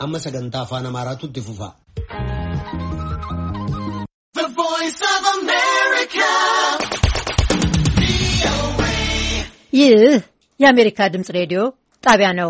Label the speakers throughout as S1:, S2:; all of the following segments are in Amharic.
S1: amma sagantaa afaan Amaaraatu itti fufa.
S2: The Voice of America.
S3: ይህ የአሜሪካ ድምጽ ሬዲዮ ጣቢያ ነው።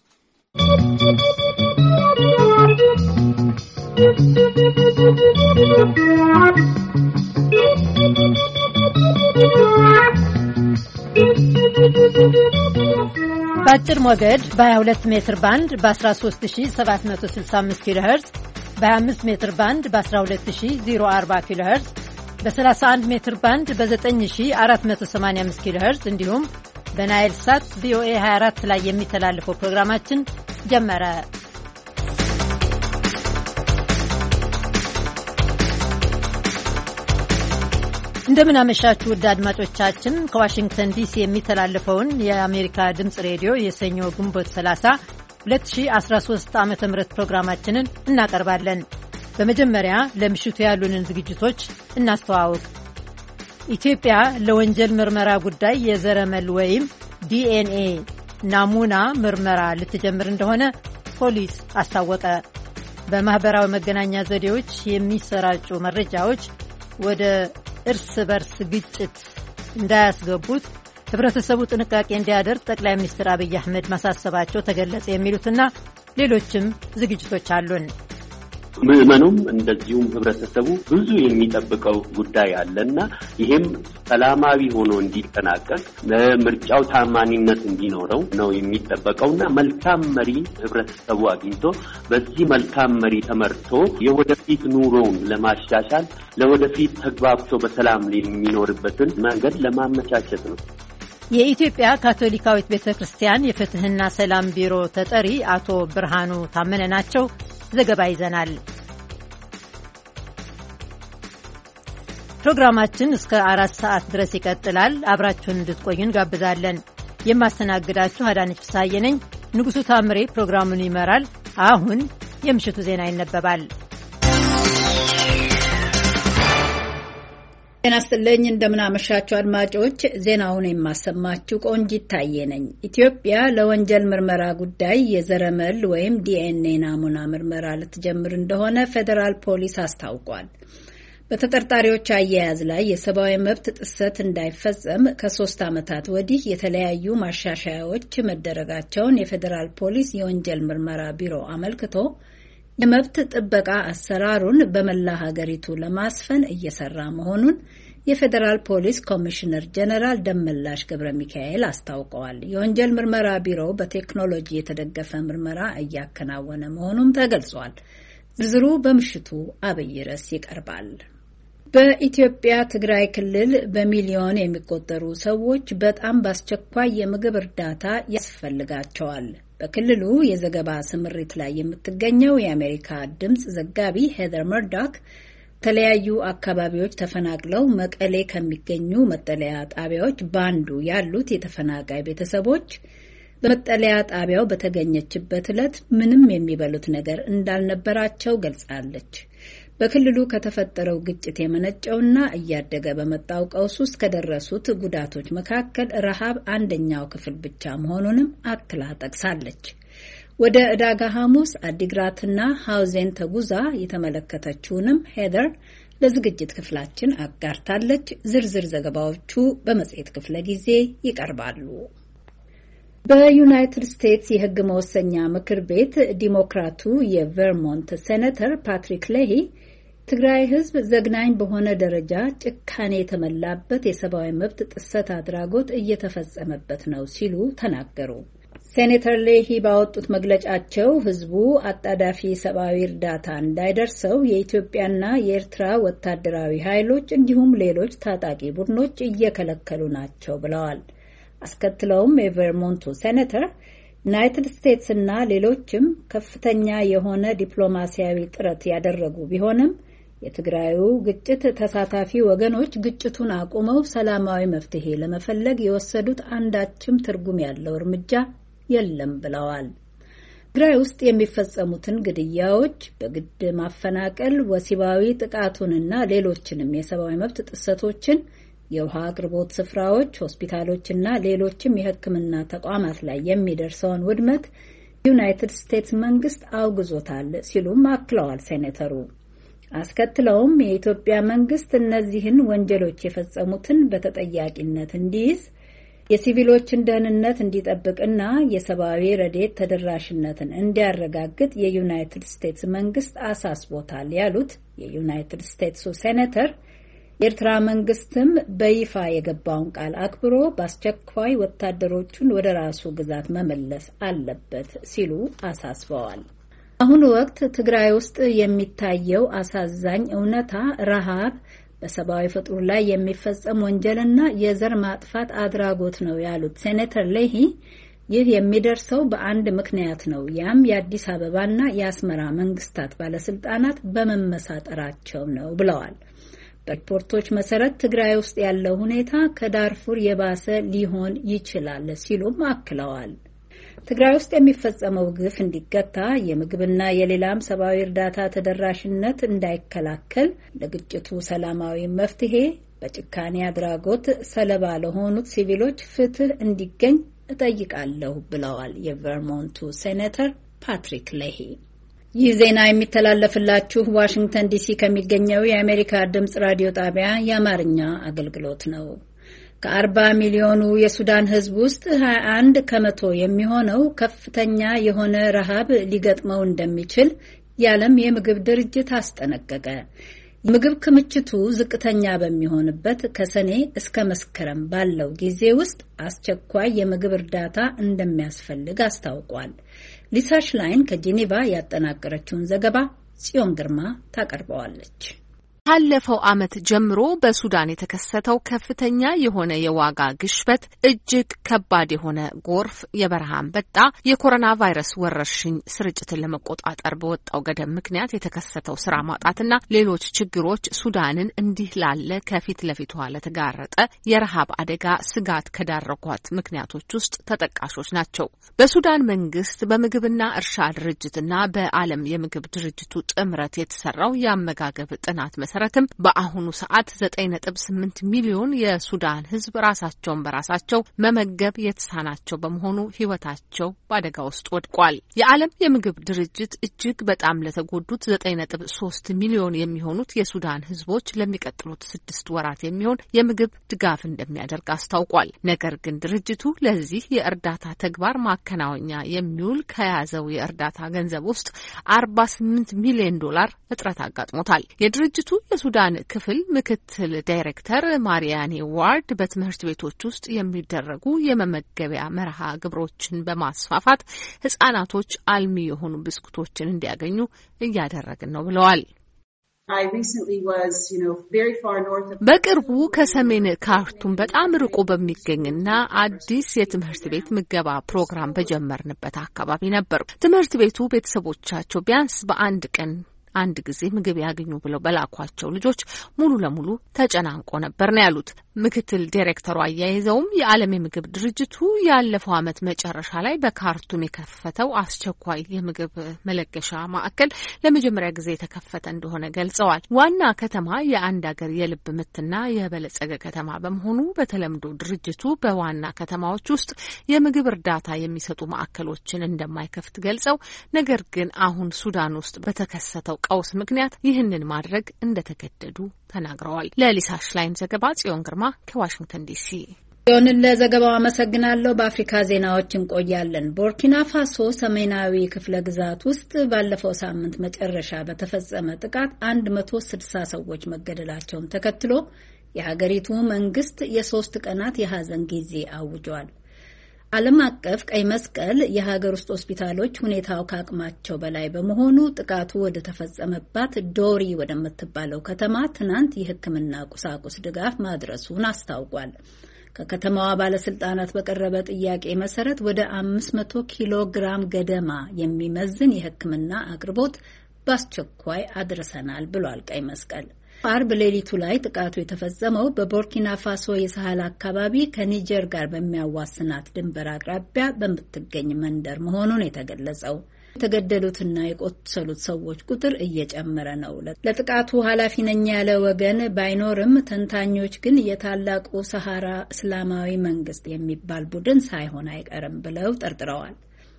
S3: በአጭር ሞገድ በ22 ሜትር ባንድ በ13765 ኪሎ ሄርዝ በ25 ሜትር ባንድ በ12040 ኪሎ ሄርዝ በ31 ሜትር ባንድ በ9485 ኪሎ ሄርዝ እንዲሁም በናይል ሳት ቪኦኤ 24 ላይ የሚተላለፈው ፕሮግራማችን ጀመረ። እንደምን አመሻችሁ ውድ አድማጮቻችን። ከዋሽንግተን ዲሲ የሚተላለፈውን የአሜሪካ ድምጽ ሬዲዮ የሰኞ ግንቦት 30 2013 ዓ.ም ፕሮግራማችንን እናቀርባለን። በመጀመሪያ ለምሽቱ ያሉንን ዝግጅቶች እናስተዋውቅ። ኢትዮጵያ ለወንጀል ምርመራ ጉዳይ የዘረመል ወይም ዲኤንኤ ናሙና ምርመራ ልትጀምር እንደሆነ ፖሊስ አስታወቀ። በማህበራዊ መገናኛ ዘዴዎች የሚሰራጩ መረጃዎች ወደ እርስ በርስ ግጭት እንዳያስገቡት ህብረተሰቡ ጥንቃቄ እንዲያደርግ ጠቅላይ ሚኒስትር አብይ አህመድ ማሳሰባቸው ተገለጸ። የሚሉትና ሌሎችም ዝግጅቶች አሉን።
S4: ምዕመኑም እንደዚሁም ህብረተሰቡ ብዙ የሚጠብቀው ጉዳይ አለና ይሄም ሰላማዊ ሆኖ እንዲጠናቀቅ ለምርጫው ታማኒነት እንዲኖረው ነው የሚጠበቀውና መልካም መሪ ህብረተሰቡ አግኝቶ በዚህ መልካም መሪ ተመርቶ የወደፊት ኑሮውን ለማሻሻል ለወደፊት ተግባብቶ በሰላም የሚኖርበትን መንገድ ለማመቻቸት ነው።
S3: የኢትዮጵያ ካቶሊካዊት ቤተክርስቲያን የፍትህና ሰላም ቢሮ ተጠሪ አቶ ብርሃኑ ታመነ ናቸው። ዘገባ ይዘናል። ፕሮግራማችን እስከ 4 ሰዓት ድረስ ይቀጥላል። አብራችሁን እንድትቆዩ እንጋብዛለን። የማስተናግዳችሁ አዳነች ፍስሐዬ ነኝ። ንጉሱ ታምሬ ፕሮግራሙን ይመራል። አሁን የምሽቱ ዜና ይነበባል።
S5: ጤና ይስጥልኝ፣ እንደምን አመሻችሁ አድማጮች። ዜናውን የማሰማችሁ ቆንጂት ታዬ ነኝ። ኢትዮጵያ ለወንጀል ምርመራ ጉዳይ የዘረመል ወይም ዲኤንኤ ናሙና ምርመራ ልትጀምር እንደሆነ ፌዴራል ፖሊስ አስታውቋል። በተጠርጣሪዎች አያያዝ ላይ የሰብአዊ መብት ጥሰት እንዳይፈጸም ከ3 ዓመታት ወዲህ የተለያዩ ማሻሻያዎች መደረጋቸውን የፌዴራል ፖሊስ የወንጀል ምርመራ ቢሮ አመልክቶ የመብት ጥበቃ አሰራሩን በመላ ሀገሪቱ ለማስፈን እየሰራ መሆኑን የፌዴራል ፖሊስ ኮሚሽነር ጀነራል ደመላሽ ገብረ ሚካኤል አስታውቀዋል። የወንጀል ምርመራ ቢሮው በቴክኖሎጂ የተደገፈ ምርመራ እያከናወነ መሆኑም ተገልጿል። ዝርዝሩ በምሽቱ አብይ ርዕስ ይቀርባል። በኢትዮጵያ ትግራይ ክልል በሚሊዮን የሚቆጠሩ ሰዎች በጣም በአስቸኳይ የምግብ እርዳታ ያስፈልጋቸዋል። በክልሉ የዘገባ ስምሪት ላይ የምትገኘው የአሜሪካ ድምጽ ዘጋቢ ሄዘር መርዶክ ከተለያዩ አካባቢዎች ተፈናቅለው መቀሌ ከሚገኙ መጠለያ ጣቢያዎች ባንዱ ያሉት የተፈናቃይ ቤተሰቦች በመጠለያ ጣቢያው በተገኘችበት ዕለት ምንም የሚበሉት ነገር እንዳልነበራቸው ገልጻለች። በክልሉ ከተፈጠረው ግጭት የመነጨውና እያደገ በመጣው ቀውስ ውስጥ ከደረሱት ጉዳቶች መካከል ረሃብ አንደኛው ክፍል ብቻ መሆኑንም አክላ ጠቅሳለች። ወደ ዕዳጋ ሐሙስ አዲግራትና ሐውዜን ተጉዛ የተመለከተችውንም ሄደር ለዝግጅት ክፍላችን አጋርታለች። ዝርዝር ዘገባዎቹ በመጽሔት ክፍለ ጊዜ ይቀርባሉ። በዩናይትድ ስቴትስ የሕግ መወሰኛ ምክር ቤት ዲሞክራቱ የቨርሞንት ሴኔተር ፓትሪክ ሌሂ ትግራይ ሕዝብ ዘግናኝ በሆነ ደረጃ ጭካኔ የተመላበት የሰብአዊ መብት ጥሰት አድራጎት እየተፈጸመበት ነው ሲሉ ተናገሩ። ሴኔተር ሌሂ ባወጡት መግለጫቸው ሕዝቡ አጣዳፊ ሰብአዊ እርዳታ እንዳይደርሰው የኢትዮጵያና የኤርትራ ወታደራዊ ኃይሎች እንዲሁም ሌሎች ታጣቂ ቡድኖች እየከለከሉ ናቸው ብለዋል። አስከትለውም የቨርሞንቱ ሴኔተር ዩናይትድ ስቴትስ እና ሌሎችም ከፍተኛ የሆነ ዲፕሎማሲያዊ ጥረት ያደረጉ ቢሆንም የትግራዩ ግጭት ተሳታፊ ወገኖች ግጭቱን አቁመው ሰላማዊ መፍትሄ ለመፈለግ የወሰዱት አንዳችም ትርጉም ያለው እርምጃ የለም ብለዋል። ትግራይ ውስጥ የሚፈጸሙትን ግድያዎች፣ በግድ ማፈናቀል፣ ወሲባዊ ጥቃቱንና ሌሎችንም የሰብአዊ መብት ጥሰቶችን የውሃ አቅርቦት ስፍራዎች፣ ሆስፒታሎችና ሌሎችም የሕክምና ተቋማት ላይ የሚደርሰውን ውድመት ዩናይትድ ስቴትስ መንግስት አውግዞታል ሲሉም አክለዋል ሴኔተሩ። አስከትለውም የኢትዮጵያ መንግስት እነዚህን ወንጀሎች የፈጸሙትን በተጠያቂነት እንዲይዝ፣ የሲቪሎችን ደህንነት እንዲጠብቅና የሰብአዊ ረድኤት ተደራሽነትን እንዲያረጋግጥ የዩናይትድ ስቴትስ መንግስት አሳስቦታል ያሉት የዩናይትድ ስቴትሱ ሴኔተር የኤርትራ መንግስትም በይፋ የገባውን ቃል አክብሮ በአስቸኳይ ወታደሮቹን ወደ ራሱ ግዛት መመለስ አለበት ሲሉ አሳስበዋል። በአሁኑ ወቅት ትግራይ ውስጥ የሚታየው አሳዛኝ እውነታ ረሃብ፣ በሰብአዊ ፍጡር ላይ የሚፈጸም ወንጀልና የዘር ማጥፋት አድራጎት ነው ያሉት ሴኔተር ሌሂ ይህ የሚደርሰው በአንድ ምክንያት ነው፣ ያም የአዲስ አበባና የአስመራ መንግስታት ባለስልጣናት በመመሳጠራቸው ነው ብለዋል። በሪፖርቶች መሰረት ትግራይ ውስጥ ያለው ሁኔታ ከዳርፉር የባሰ ሊሆን ይችላል ሲሉም አክለዋል። ትግራይ ውስጥ የሚፈጸመው ግፍ እንዲገታ፣ የምግብና የሌላም ሰብአዊ እርዳታ ተደራሽነት እንዳይከላከል፣ ለግጭቱ ሰላማዊ መፍትሄ፣ በጭካኔ አድራጎት ሰለባ ለሆኑት ሲቪሎች ፍትህ እንዲገኝ እጠይቃለሁ ብለዋል የቨርሞንቱ ሴኔተር ፓትሪክ ሌሂ። ይህ ዜና የሚተላለፍላችሁ ዋሽንግተን ዲሲ ከሚገኘው የአሜሪካ ድምጽ ራዲዮ ጣቢያ የአማርኛ አገልግሎት ነው። ከ40 ሚሊዮኑ የሱዳን ህዝብ ውስጥ 21 ከመቶ የሚሆነው ከፍተኛ የሆነ ረሃብ ሊገጥመው እንደሚችል የዓለም የምግብ ድርጅት አስጠነቀቀ። የምግብ ክምችቱ ዝቅተኛ በሚሆንበት ከሰኔ እስከ መስከረም ባለው ጊዜ ውስጥ አስቸኳይ የምግብ እርዳታ እንደሚያስፈልግ አስታውቋል። ሊሳ ሽላይን ከጄኔቫ ያጠናቀረችውን ዘገባ ጽዮን ግርማ ታቀርበዋለች።
S6: ካለፈው ዓመት ጀምሮ በሱዳን የተከሰተው ከፍተኛ የሆነ የዋጋ ግሽበት፣ እጅግ ከባድ የሆነ ጎርፍ፣ የበረሃ አንበጣ፣ የኮሮና ቫይረስ ወረርሽኝ ስርጭትን ለመቆጣጠር በወጣው ገደብ ምክንያት የተከሰተው ስራ ማጣትና ሌሎች ችግሮች ሱዳንን እንዲህ ላለ ከፊት ለፊቷ ለተጋረጠ የረሃብ አደጋ ስጋት ከዳረጓት ምክንያቶች ውስጥ ተጠቃሾች ናቸው። በሱዳን መንግስት በምግብና እርሻ ድርጅትና በዓለም የምግብ ድርጅቱ ጥምረት የተሰራው የአመጋገብ ጥናት መሰረትም በአሁኑ ሰዓት 9.8 ሚሊዮን የሱዳን ህዝብ ራሳቸውን በራሳቸው መመገብ የተሳናቸው በመሆኑ ህይወታቸው በአደጋ ውስጥ ወድቋል። የዓለም የምግብ ድርጅት እጅግ በጣም ለተጎዱት 9.3 ሚሊዮን የሚሆኑት የሱዳን ህዝቦች ለሚቀጥሉት 6 ወራት የሚሆን የምግብ ድጋፍ እንደሚያደርግ አስታውቋል። ነገር ግን ድርጅቱ ለዚህ የእርዳታ ተግባር ማከናወኛ የሚውል ከያዘው የእርዳታ ገንዘብ ውስጥ $48 ሚሊዮን እጥረት አጋጥሞታል። የድርጅቱ የሱዳን ክፍል ምክትል ዳይሬክተር ማሪያኔ ዋርድ በትምህርት ቤቶች ውስጥ የሚደረጉ የመመገቢያ መርሃ ግብሮችን በማስፋፋት ህጻናቶች አልሚ የሆኑ ብስኩቶችን እንዲያገኙ እያደረግን ነው ብለዋል። በቅርቡ ከሰሜን ካርቱም በጣም ርቆ በሚገኝና አዲስ የትምህርት ቤት ምገባ ፕሮግራም በጀመርንበት አካባቢ ነበር። ትምህርት ቤቱ ቤተሰቦቻቸው ቢያንስ በአንድ ቀን አንድ ጊዜ ምግብ ያገኙ ብለው በላኳቸው ልጆች ሙሉ ለሙሉ ተጨናንቆ ነበር ነው ያሉት። ምክትል ዳይሬክተሩ አያይዘውም የዓለም የምግብ ድርጅቱ ያለፈው ዓመት መጨረሻ ላይ በካርቱም የከፈተው አስቸኳይ የምግብ መለገሻ ማዕከል ለመጀመሪያ ጊዜ የተከፈተ እንደሆነ ገልጸዋል። ዋና ከተማ የአንድ ሀገር የልብ ምትና የበለጸገ ከተማ በመሆኑ በተለምዶ ድርጅቱ በዋና ከተማዎች ውስጥ የምግብ እርዳታ የሚሰጡ ማዕከሎችን እንደማይከፍት ገልጸው፣ ነገር ግን አሁን ሱዳን ውስጥ በተከሰተው ቀውስ ምክንያት ይህንን ማድረግ እንደተገደዱ ተናግረዋል። ለሊሳ ሽላይን ዘገባ ጽዮን ግርማ ከዋሽንግተን ዲሲ።
S5: ጽዮንን ለዘገባው አመሰግናለሁ። በአፍሪካ ዜናዎች እንቆያለን። ቦርኪና ፋሶ ሰሜናዊ ክፍለ ግዛት ውስጥ ባለፈው ሳምንት መጨረሻ በተፈጸመ ጥቃት 160 ሰዎች መገደላቸውን ተከትሎ የሀገሪቱ መንግስት የ3 ቀናት የሐዘን ጊዜ አውጇል። ዓለም አቀፍ ቀይ መስቀል የሀገር ውስጥ ሆስፒታሎች ሁኔታው ከአቅማቸው በላይ በመሆኑ ጥቃቱ ወደ ተፈጸመባት ዶሪ ወደምትባለው ከተማ ትናንት የሕክምና ቁሳቁስ ድጋፍ ማድረሱን አስታውቋል። ከከተማዋ ባለስልጣናት በቀረበ ጥያቄ መሰረት ወደ 500 ኪሎ ግራም ገደማ የሚመዝን የሕክምና አቅርቦት በአስቸኳይ አድርሰናል ብሏል ቀይ መስቀል። አርብ ሌሊቱ ላይ ጥቃቱ የተፈጸመው በቦርኪና ፋሶ የሳህል አካባቢ ከኒጀር ጋር በሚያዋስናት ድንበር አቅራቢያ በምትገኝ መንደር መሆኑን የተገለጸው። የተገደሉትና የቆሰሉት ሰዎች ቁጥር እየጨመረ ነው። ለጥቃቱ ኃላፊ ነኝ ያለ ወገን ባይኖርም ተንታኞች ግን የታላቁ ሰሃራ እስላማዊ መንግስት የሚባል ቡድን ሳይሆን አይቀርም ብለው ጠርጥረዋል።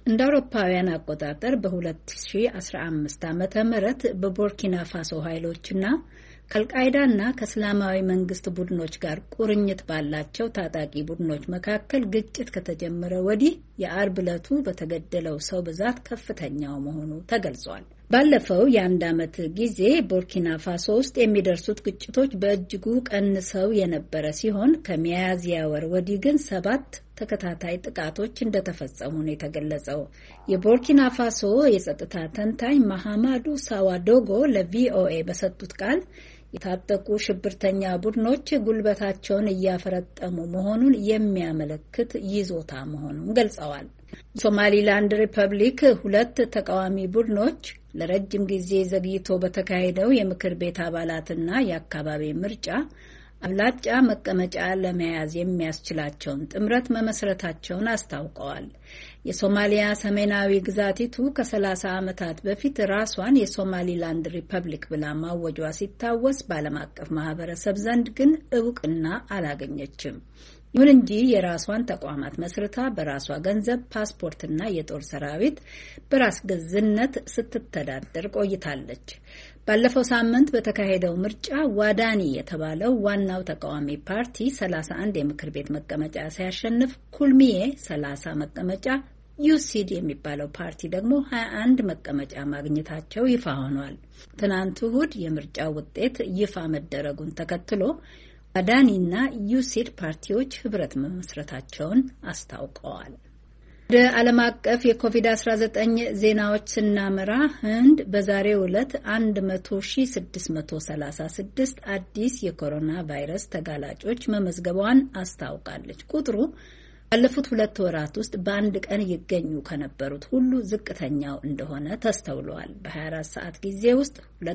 S5: እንደ አውሮፓውያን አቆጣጠር በ2015 ዓመተ ምህረት በቡርኪና ፋሶ ኃይሎችና ከአልቃይዳና ከእስላማዊ መንግስት ቡድኖች ጋር ቁርኝት ባላቸው ታጣቂ ቡድኖች መካከል ግጭት ከተጀመረ ወዲህ የአርብ ዕለቱ በተገደለው ሰው ብዛት ከፍተኛው መሆኑ ተገልጿል። ባለፈው የአንድ ዓመት ጊዜ ቡርኪና ፋሶ ውስጥ የሚደርሱት ግጭቶች በእጅጉ ቀንሰው የነበረ ሲሆን ከሚያዝያ ወር ወዲህ ግን 7 ተከታታይ ጥቃቶች እንደተፈጸሙ ነው የተገለጸው። የቡርኪና ፋሶ የጸጥታ ተንታኝ መሐማዱ ሳዋዶጎ ለቪኦኤ በሰጡት ቃል የታጠቁ ሽብርተኛ ቡድኖች ጉልበታቸውን እያፈረጠሙ መሆኑን የሚያመለክት ይዞታ መሆኑን ገልጸዋል። ሶማሊላንድ ሪፐብሊክ 2 ተቃዋሚ ቡድኖች ለረጅም ጊዜ ዘግይቶ በተካሄደው የምክር ቤት አባላትና የአካባቢ ምርጫ አብላጫ መቀመጫ ለመያዝ የሚያስችላቸውን ጥምረት መመስረታቸውን አስታውቀዋል። የሶማሊያ ሰሜናዊ ግዛቲቱ ከ30 ዓመታት በፊት ራሷን የሶማሊላንድ ሪፐብሊክ ብላ ማወጇ ሲታወስ በዓለም አቀፍ ማህበረሰብ ዘንድ ግን እውቅና አላገኘችም። ይሁን እንጂ የራሷን ተቋማት መስርታ በራሷ ገንዘብ ፓስፖርትና የጦር ሰራዊት በራስ ገዝነት ስትተዳደር ቆይታለች። ባለፈው ሳምንት በተካሄደው ምርጫ ዋዳኒ የተባለው ዋናው ተቃዋሚ ፓርቲ 31 የምክር ቤት መቀመጫ ሲያሸንፍ ኩልሚዬ 30 መቀመጫ፣ ዩሲድ የሚባለው ፓርቲ ደግሞ 21 መቀመጫ ማግኘታቸው ይፋ ሆኗል። ትናንት እሁድ የምርጫው ውጤት ይፋ መደረጉን ተከትሎ ዋዳኒና ዩሲድ ፓርቲዎች ህብረት መመስረታቸውን አስታውቀዋል። ወደ ዓለም አቀፍ የኮቪድ-19 ዜናዎች ስናመራ ህንድ በዛሬው ዕለት 100,636 አዲስ የኮሮና ቫይረስ ተጋላጮች መመዝገቧን አስታውቃለች። ቁጥሩ ባለፉት 2 ወራት ውስጥ በአንድ ቀን ይገኙ ከነበሩት ሁሉ ዝቅተኛው እንደሆነ ተስተውሏል። በ24 ሰዓት ጊዜ ውስጥ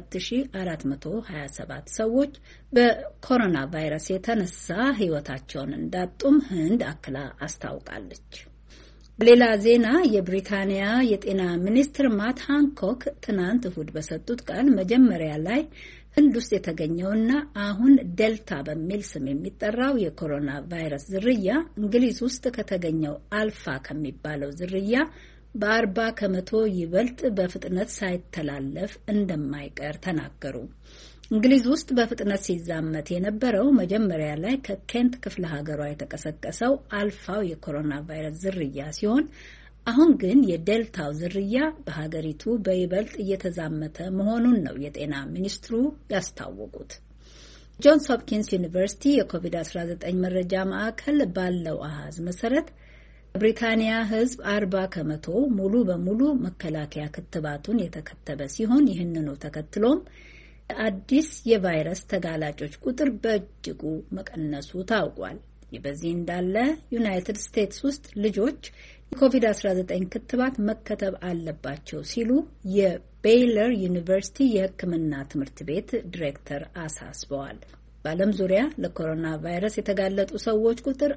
S5: 2427 ሰዎች በኮሮና ቫይረስ የተነሳ ህይወታቸውን እንዳጡም ህንድ አክላ አስታውቃለች። በሌላ ዜና የብሪታንያ የጤና ሚኒስትር ማት ሃንኮክ ትናንት እሁድ በሰጡት ቃል መጀመሪያ ላይ ህንድ ውስጥ የተገኘውና አሁን ዴልታ በሚል ስም የሚጠራው የኮሮና ቫይረስ ዝርያ እንግሊዝ ውስጥ ከተገኘው አልፋ ከሚባለው ዝርያ በ40 ከመቶ ይበልጥ በፍጥነት ሳይተላለፍ እንደማይቀር ተናገሩ። እንግሊዝ ውስጥ በፍጥነት ሲዛመት የነበረው መጀመሪያ ላይ ከኬንት ክፍለ ሀገሯ የተቀሰቀሰው አልፋው የኮሮና ቫይረስ ዝርያ ሲሆን አሁን ግን የዴልታው ዝርያ በሀገሪቱ በይበልጥ እየተዛመተ መሆኑን ነው የጤና ሚኒስትሩ ያስታወቁት። ጆንስ ሆፕኪንስ ዩኒቨርሲቲ የኮቪድ-19 መረጃ ማዕከል ባለው አሃዝ መሰረት በብሪታንያ ህዝብ 40 ከመቶ ሙሉ በሙሉ መከላከያ ክትባቱን የተከተበ ሲሆን ይህንኑ ተከትሎም አዲስ የቫይረስ ተጋላጮች ቁጥር በእጅጉ መቀነሱ ታውቋል። በዚህ እንዳለ ዩናይትድ ስቴትስ ውስጥ ልጆች የኮቪድ-19 ክትባት መከተብ አለባቸው ሲሉ የቤይለር ዩኒቨርሲቲ የሕክምና ትምህርት ቤት ዲሬክተር አሳስበዋል። በዓለም ዙሪያ ለኮሮና ቫይረስ የተጋለጡ ሰዎች ቁጥር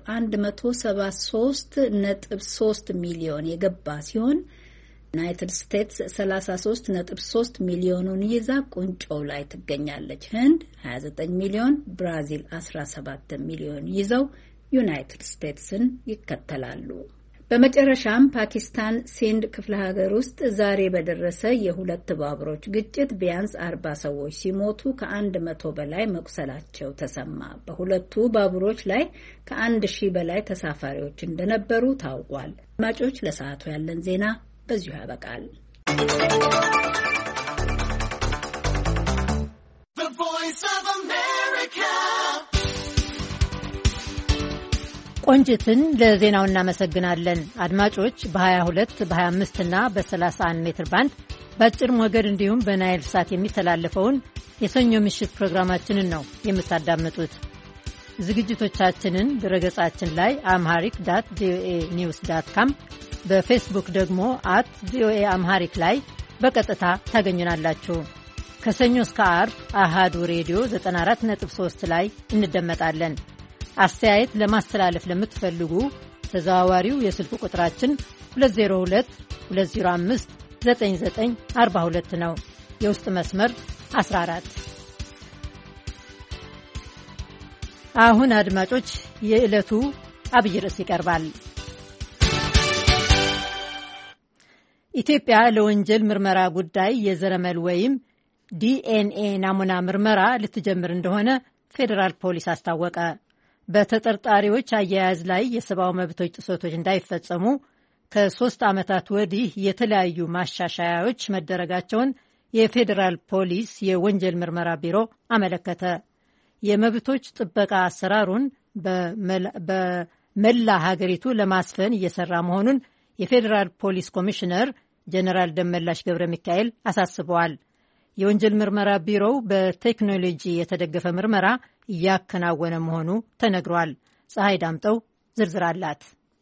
S5: 173.3 ሚሊዮን የገባ ሲሆን ዩናይትድ ስቴትስ 33.3 ሚሊዮኑን ይዛ ቁንጮው ላይ ትገኛለች። ህንድ 29 ሚሊዮን፣ ብራዚል 17 ሚሊዮን ይዘው ዩናይትድ ስቴትስን ይከተላሉ። በመጨረሻም ፓኪስታን ሲንድ ክፍለ ሀገር ውስጥ ዛሬ በደረሰ የሁለት ባቡሮች ግጭት ቢያንስ 40 ሰዎች ሲሞቱ ከ100 በላይ መቁሰላቸው ተሰማ። በሁለቱ ባቡሮች ላይ ከ1000 በላይ ተሳፋሪዎች እንደነበሩ ታውቋል። አድማጮች፣ ለሰዓቱ ያለን ዜና በዚሁ ያበቃል።
S3: ቆንጅትን ለዜናው እናመሰግናለን። አድማጮች በ22 በ25 እና በ31 ሜትር ባንድ በአጭር ሞገድ እንዲሁም በናይል ሳት የሚተላለፈውን የሰኞ ምሽት ፕሮግራማችንን ነው የምታዳምጡት። ዝግጅቶቻችንን ድረገጻችን ላይ amharic.voanews.com በፌስቡክ ደግሞ @voa amharic ላይ በቀጥታ ታገኙናላችሁ። ከሰኞ እስከ ዓርብ አሃዱ ሬዲዮ 94.3 ላይ እንደመጣለን። አስተያየት ለማስተላለፍ ለምትፈልጉ ተዘዋዋሪው የስልክ ቁጥራችን 2022059942 ነው። የውስጥ መስመር 14። አሁን አድማጮች የዕለቱ አብይ ርዕስ ይቀርባል። ኢትዮጵያ ለወንጀል ምርመራ ጉዳይ የዘረመል ወይም ዲኤንኤ ናሙና ምርመራ ልትጀምር እንደሆነ ፌዴራል ፖሊስ አስታወቀ። በተጠርጣሪዎች አያያዝ ላይ የሰብአዊ መብቶች ጥሰቶች እንዳይፈጸሙ ከ3 ዓመታት ወዲህ የተለያዩ ማሻሻያዎች መደረጋቸውን የፌዴራል ፖሊስ የወንጀል ምርመራ ቢሮ አመለከተ። የመብቶች ጥበቃ አሰራሩን በመላ ሀገሪቱ ለማስፈን እየሰራ መሆኑን የፌዴራል ፖሊስ ኮሚሽነር ጀነራል ደመላሽ ገብረ ሚካኤል አሳስበዋል። የወንጀል ምርመራ ቢሮው በቴክኖሎጂ የተደገፈ ምርመራ እያከናወነ መሆኑ ተነግሯል። ፀሐይ ዳምጠው ዝርዝር አላት።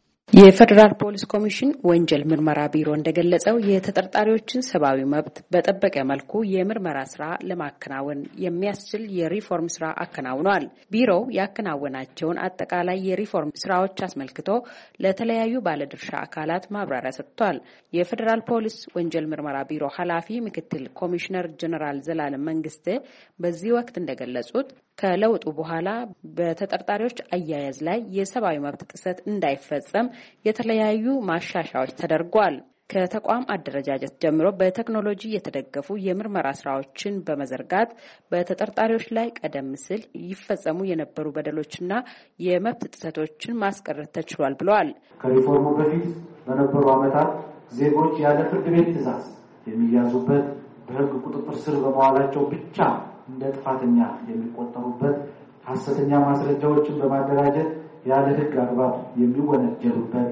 S7: የፌዴራል ፖሊስ ኮሚሽን ወንጀል ምርመራ ቢሮ እንደገለጸው የተጠርጣሪዎችን ሰብአዊ መብት በጠበቀ መልኩ የምርመራ ስራ ለማከናወን የሚያስችል የሪፎርም ስራ አከናውኗል። ቢሮው ያከናወናቸውን አጠቃላይ የሪፎርም ስራዎች አስመልክቶ ለተለያዩ ባለድርሻ አካላት ማብራሪያ ሰጥቷል። የፌዴራል ፖሊስ ወንጀል ምርመራ ቢሮ ኃላፊ ምክትል ኮሚሽነር ጀነራል ዘላለም መንግስቴ በዚህ ወቅት እንደገለጹት ከለውጡ በኋላ በተጠርጣሪዎች አያያዝ ላይ የሰብአዊ መብት ጥሰት እንዳይፈጸም የተለያዩ ማሻሻያዎች ተደርጓል። ከተቋም አደረጃጀት ጀምሮ በቴክኖሎጂ የተደገፉ የምርመራ ስራዎችን በመዘርጋት በተጠርጣሪዎች ላይ ቀደም ሲል ይፈጸሙ የነበሩ በደሎችና የመብት ጥሰቶችን ማስቀረት ተችሏል ብለዋል።
S8: ከሪፎርሙ በፊት በነበሩ ዓመታት ዜጎች ያለ ፍርድ ቤት ትዕዛዝ የሚያዙበት በሕግ ቁጥጥር ስር በመዋላቸው ብቻ እንደ ጥፋተኛ የሚቆጠሩበት፣ ሐሰተኛ ማስረጃዎችን በማደራጀት ያለ ሕግ አግባብ የሚወነጀሉበት፣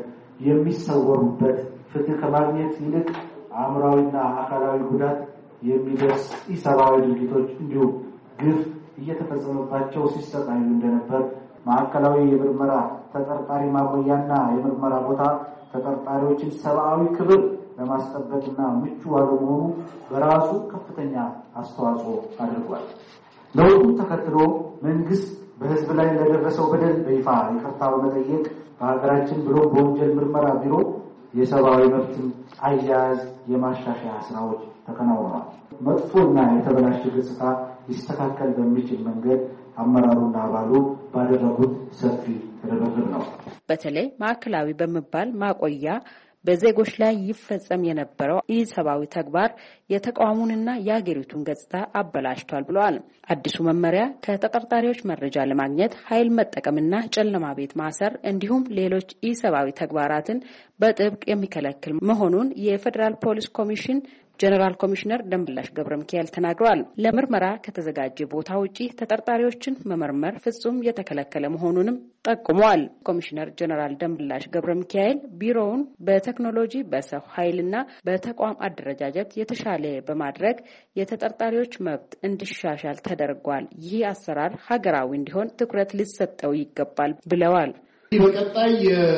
S8: የሚሰወሩበት፣ ፍትህ ከማግኘት ይልቅ አእምሯዊና አካላዊ ጉዳት የሚደርስ ኢሰብአዊ ድርጊቶች እንዲሁም ግፍ እየተፈጸመባቸው ሲሰቃዩ እንደነበር፣ ማዕከላዊ የምርመራ ተጠርጣሪ ማቆያና የምርመራ ቦታ ተጠርጣሪዎችን ሰብአዊ ክብር ለማስጠበቅና ምቹ አለመሆኑ በራሱ ከፍተኛ አስተዋጽኦ አድርጓል። ለውጡን ተከትሎ መንግስት በህዝብ ላይ ለደረሰው በደል በይፋ ይቅርታ በመጠየቅ በሀገራችን ብሎ በወንጀል ምርመራ ቢሮ የሰብአዊ መብትን አያያዝ የማሻሻያ ስራዎች ተከናውነዋል። መጥፎና የተበላሸ ገጽታ ሊስተካከል በሚችል መንገድ አመራሩና አባሉ ባደረጉት ሰፊ ርብርብ ነው።
S7: በተለይ ማዕከላዊ በመባል ማቆያ በዜጎች ላይ ይፈጸም የነበረው ኢሰብአዊ ተግባር የተቋሙንና የሀገሪቱን ገጽታ አበላሽቷል ብለዋል። አዲሱ መመሪያ ከተጠርጣሪዎች መረጃ ለማግኘት ኃይል መጠቀምና ጨለማ ቤት ማሰር እንዲሁም ሌሎች ኢሰብአዊ ተግባራትን በጥብቅ የሚከለክል መሆኑን የፌዴራል ፖሊስ ኮሚሽን ጀነራል ኮሚሽነር ደምላሽ ገብረ ሚካኤል ተናግረዋል። ለምርመራ ከተዘጋጀ ቦታ ውጪ ተጠርጣሪዎችን መመርመር ፍጹም የተከለከለ መሆኑንም ጠቁመዋል። ኮሚሽነር ጀነራል ደምላሽ ገብረ ሚካኤል ቢሮውን በቴክኖሎጂ በሰው ኃይልና በተቋም አደረጃጀት የተሻለ በማድረግ የተጠርጣሪዎች መብት እንዲሻሻል ተደርጓል። ይህ አሰራር ሀገራዊ እንዲሆን ትኩረት ሊሰጠው ይገባል ብለዋል።
S9: በቀጣይ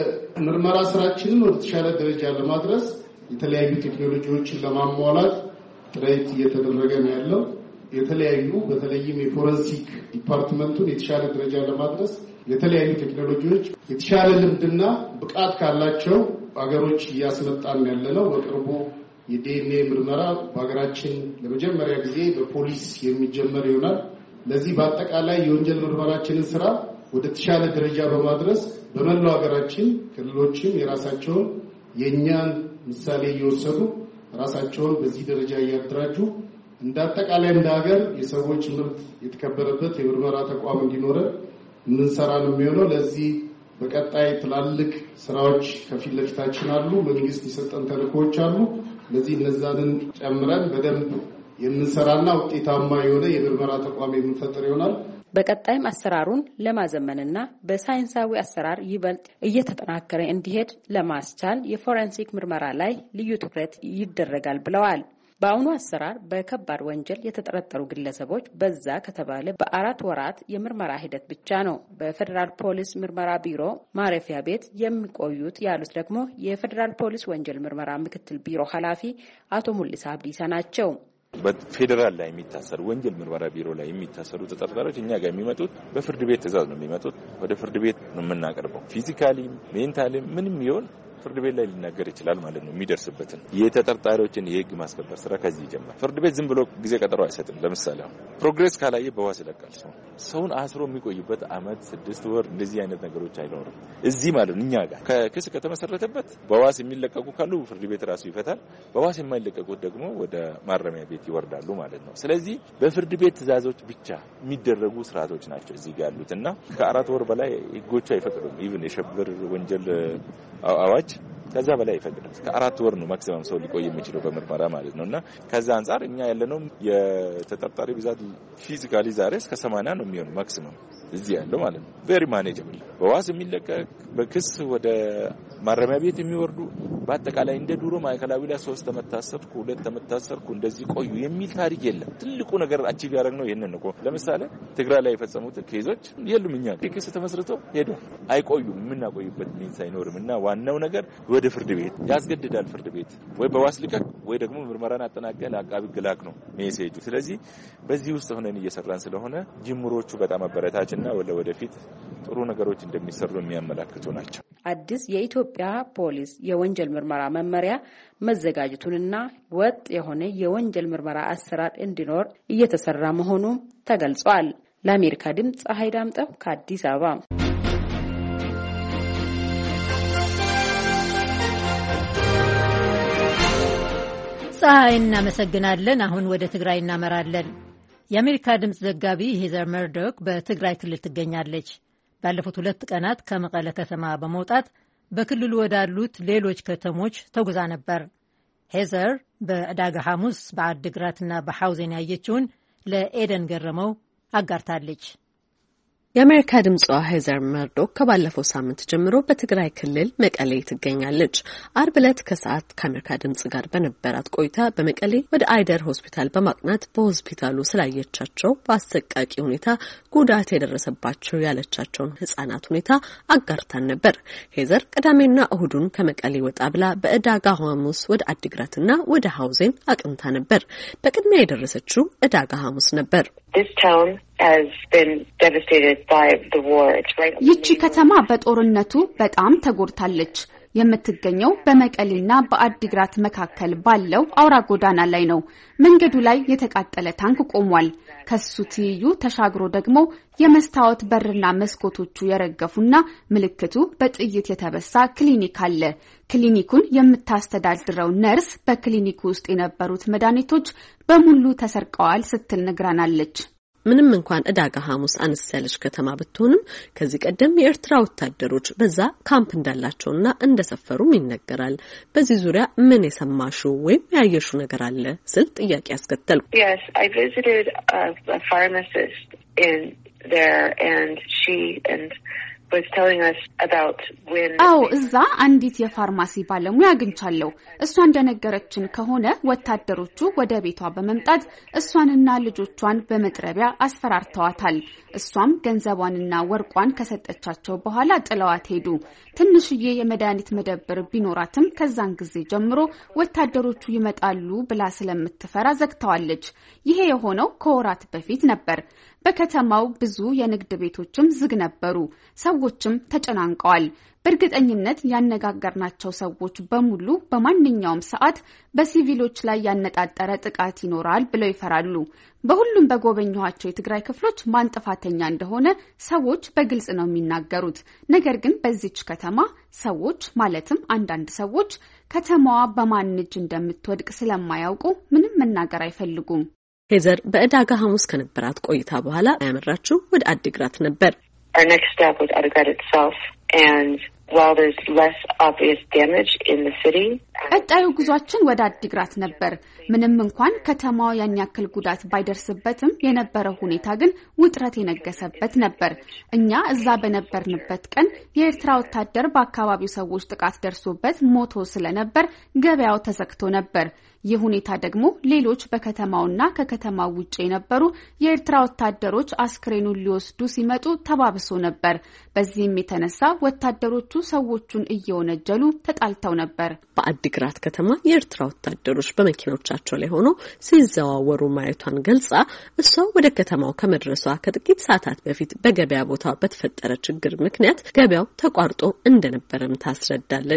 S9: የምርመራ ስራችንን ወደ ተሻለ ደረጃ ለማድረስ የተለያዩ ቴክኖሎጂዎችን ለማሟላት ጥረት እየተደረገ ነው ያለው። የተለያዩ በተለይም የፎረንሲክ ዲፓርትመንቱን የተሻለ ደረጃ ለማድረስ የተለያዩ ቴክኖሎጂዎች የተሻለ ልምድና ብቃት ካላቸው ሀገሮች እያስመጣን ያለነው። በቅርቡ የዲኤንኤ ምርመራ በሀገራችን ለመጀመሪያ ጊዜ በፖሊስ የሚጀመር ይሆናል። ለዚህ በአጠቃላይ የወንጀል ምርመራችንን ስራ ወደ ተሻለ ደረጃ በማድረስ በመላው ሀገራችን ክልሎችም የራሳቸውን የኛን ምሳሌ እየወሰዱ ራሳቸውን በዚህ ደረጃ እያደራጁ እንደ አጠቃላይ እንደ ሀገር የሰዎች መብት የተከበረበት የምርመራ ተቋም እንዲኖር ምንሰራ ነው የሚሆነው። ለዚህ በቀጣይ ትላልቅ ስራዎች ከፊት ለፊታችን አሉ። መንግስት የሰጠን ተልእኮዎች አሉ። ለዚህ እነዛንን ጨምረን በደንብ የምንሰራና ውጤታማ የሆነ የምርመራ ተቋም የምንፈጥር ይሆናል።
S7: በቀጣይም አሰራሩን ለማዘመንና በሳይንሳዊ አሰራር ይበልጥ እየተጠናከረ እንዲሄድ ለማስቻል የፎረንሲክ ምርመራ ላይ ልዩ ትኩረት ይደረጋል ብለዋል። በአሁኑ አሰራር በከባድ ወንጀል የተጠረጠሩ ግለሰቦች በዛ ከተባለ በ4 ወራት የምርመራ ሂደት ብቻ ነው በፌዴራል ፖሊስ ምርመራ ቢሮ ማረፊያ ቤት የሚቆዩት ያሉት ደግሞ የፌዴራል ፖሊስ ወንጀል ምርመራ ምክትል ቢሮ ኃላፊ አቶ ሙልሳ አብዲሳ ናቸው።
S10: በፌደራል ላይ የሚታሰሩ ወንጀል ምርመራ ቢሮ ላይ የሚታሰሩ ተጠርጣሪዎች እኛ ጋር የሚመጡት በፍርድ ቤት ትዕዛዝ ነው የሚመጡት። ወደ ፍርድ ቤት ነው የምናቀርበው። ፊዚካሊ ሜንታሊ ምንም ይሁን ፍርድ ቤት ላይ ሊናገር ይችላል ማለት ነው የሚደርስበትን የተጠርጣሪዎችን የህግ ማስከበር ስራ ከዚህ ይጀምራል። ፍርድ ቤት ዝም ብሎ ጊዜ ቀጠሮ አይሰጥም። ለምሳሌ ፕሮግሬስ ካላየ በዋስ ይለቃል። ሰውን አስሮ የሚቆይበት አመት 6 ወር እንደዚህ አይነት ነገሮች አይኖርም እዚህ ማለት ነው። እኛ ጋር ከክስ ከተመሰረተበት በዋስ የሚለቀቁ ካሉ ፍርድ ቤት ራሱ ይፈታል። በዋስ የማይለቀቁት ደግሞ ወደ ማረሚያ ቤት ይወርዳሉ ማለት ነው። ስለዚህ በፍርድ ቤት ትዕዛዞች ብቻ የሚደረጉ ስርዓቶች ናቸው እዚህ ጋር ያሉትና ከ4 ወር በላይ ህጎቹ አይፈቅዱም። ኢቭን የሽብር ወንጀል አዋጅ ከዛ በላይ ይፈቅዳል። ከ4 ወር ነው ማክሲመም ሰው ሊቆይ የሚችለው በምርመራ ማለት ነውና ከዛ አንፃር እኛ ያለነው የተጠርጣሪ ብዛት ፊዚካሊ ዛሬ እስከ 80 ነው የሚሆነው ማክሲመም እዚህ ያለው ማለት ነው። ቬሪ ማኔጀብል በዋስ የሚለቀቅ በክስ ወደ ማረሚያ ቤት የሚወርዱ በአጠቃላይ እንደ ዱሮ ማዕከላዊ ላይ 3 ዓመት ታሰርኩ 2 ዓመት ታሰርኩ እንደዚህ ቆዩ የሚል ታሪክ የለም። ትልቁ ነገር አቺቭ ያደረግነው ይሄንን ነው። ለምሳሌ ትግራይ ላይ የፈጸሙት ኬዞች የሉም። እኛ ክስ ተመስርተው ሄዱ አይቆዩም። የምናቆይበት ሚንስ አይኖርም እና ዋናው ነገር ወደ ፍርድ ቤት ያስገድዳል። ፍርድ ቤት ወይ በዋስ ልቀቅ ወይ ደግሞ ምርመራን አጠናቀህ ለአቃቢ ግላክ ነው ሜሴጁ። ስለዚህ በዚህ ውስጥ ሆነን እየሰራን ስለሆነ ጅምሮቹ በጣም አበረታችና ወደፊት ጥሩ ነገሮች እንደሚሰሩ የሚያመላክቱ ናቸው።
S7: አዲስ የኢትዮጵያ ፖሊስ የወንጀል ምርመራ መመሪያ መዘጋጀቱንና ወጥ የሆነ የወንጀል ምርመራ አሰራር እንዲኖር እየተሰራ መሆኑ ተገልጿል። ለአሜሪካ ድምጽ ፀሐይ ዳምጠው ከአዲስ አበባ።
S3: ፀሐይ እናመሰግናለን። አሁን ወደ ትግራይ እናመራለን። የአሜሪካ ድምጽ ዘጋቢ ሄዘር መርዶክ በትግራይ ክልል ትገኛለች። ባለፉት 2 ቀናት ከመቀለ ከተማ በመውጣት በክልሉ ወዳሉት ሌሎች ከተሞች ተጉዛ ነበር። ሄዘር በዕዳጋ ሐሙስ በአድግራትና በሐውዜን ያየችውን ለኤደን ገረመው አጋርታለች።
S6: የአሜሪካ ድምጿ ሄዘር መርዶክ ከባለፈው ሳምንት ጀምሮ በትግራይ ክልል መቀሌ ትገኛለች። አርብ ዕለት ከሰዓት ከአሜሪካ ድምጽ ጋር በነበራት ቆይታ በመቀሌ ወደ አይደር ሆስፒታል በማቅናት በሆስፒታሉ ስላየቻቸው በአሰቃቂ ሁኔታ ጉዳት የደረሰባቸው ያለቻቸውን ህጻናት ሁኔታ አጋርታን ነበር። ሄዘር ቅዳሜና እሁዱን ከመቀሌ ወጣ ብላ በዕዳጋ ሐሙስ ወደ አድግራትና ወደ ሐውዜን አቅንታ ነበር። በቅድሚያ የደረሰችው ዕዳጋ ሐሙስ ነበር።
S11: ይቺ ከተማ በጦርነቱ በጣም ተጎድታለች። የምትገኘው በመቀሌና በአዲግራት መካከል ባለው አውራ ጎዳና ላይ ነው። መንገዱ ላይ የተቃጠለ ታንክ ቆሟል። ከሱ ትይዩ ተሻግሮ ደግሞ የመስታወት በርና መስኮቶቹ የረገፉና ምልክቱ በጥይት የተበሳ ክሊኒክ አለ። ክሊኒኩን የምታስተዳድረው ነርስ በክሊኒኩ ውስጥ የነበሩት መድኃኒቶች በሙሉ ተሰርቀዋል ስትል ነግራናለች።
S6: ምንም እንኳን ዕዳጋ ሐሙስ አነስ ያለች ከተማ ብትሆንም ከዚህ ቀደም የኤርትራ ወታደሮች በዛ ካምፕ እንዳላቸውና እንደሰፈሩም ይነገራል። በዚህ ዙሪያ ምን የሰማሽው ወይም ያየሽው ነገር አለ ስል ጥያቄ ያስከተልኩ።
S12: Yes, I visited a pharmacist in there and she was telling us about when
S11: እዛ አንዲት የፋርማሲ ባለሙያ አግኝቻለሁ። እሷ እንደነገረችን ከሆነ ወታደሮቹ ወደ ቤቷ በመምጣት እሷንና ልጆቿን በመጥረቢያ አስፈራርተዋታል። እሷም ገንዘቧንና ወርቋን ከሰጠቻቸው በኋላ ጥለዋት ሄዱ። ትንሽዬ የመድኃኒት መደብር ቢኖራትም ከዛን ጊዜ ጀምሮ ወታደሮቹ ይመጣሉ ብላ ስለምትፈራ ዘግተዋለች። ይሄ የሆነው ከወራት በፊት ነበር። በከተማው ብዙ የንግድ ቤቶችም ዝግ ነበሩ። ሰዎችም ተጨናንቀዋል። በእርግጠኝነት ያነጋገርናቸው ሰዎች በሙሉ በማንኛውም ሰዓት በሲቪሎች ላይ ያነጣጠረ ጥቃት ይኖራል ብለው ይፈራሉ። በሁሉም በጎበኘኋቸው የትግራይ ክፍሎች ማን ጥፋተኛ እንደሆነ ሰዎች በግልጽ ነው የሚናገሩት። ነገር ግን በዚች ከተማ ሰዎች ማለትም አንዳንድ ሰዎች ከተማዋ በማን እጅ እንደምትወድቅ ስለማያውቁ ምንም መናገር አይፈልጉም።
S6: ሄዘር በዕዳጋ ሐሙስ ከነበራት ቆይታ በኋላ ያመራችው ወደ አዲግራት ነበር።
S12: Our next step was Adigrat itself, and while there's less obvious damage in the city,
S11: ቀጣዩ ጉዟችን ወደ አዲግራት ነበር። ምንም እንኳን ከተማዋ ያን ያክል ጉዳት ባይደርስበትም የነበረው ሁኔታ ግን ውጥረት የነገሰበት ነበር። እኛ እዛ በነበርንበት ቀን የኤርትራ ወታደር በአካባቢው ሰዎች ጥቃት ደርሶበት ሞቶ ስለነበር ገበያው ተዘግቶ ነበር። ይህ ሁኔታ ደግሞ ሌሎች በከተማውና ከከተማው ውጪ የነበሩ የኤርትራ ወታደሮች አስክሬኑን ሊወስዱ ሲመጡ ተባብሶ ነበር። በዚህም የተነሳ ወታደሮቹ ሰዎቹን እየወነጀሉ ተጣልተው ነበር።
S6: በአዲግራት ከተማ የኤርትራ ወታደሮች በመኪናዎቻቸው ላይ ሆነው ሲዘዋወሩ ማየቷን ገልጻ እሷ ወደ ከተማው ከመድረሷ ከጥቂት ሰዓታት በፊት በገበያ ቦታ በተፈጠረ ችግር ምክንያት ገበያው ተቋርጦ እንደነበረም ታስረዳለች።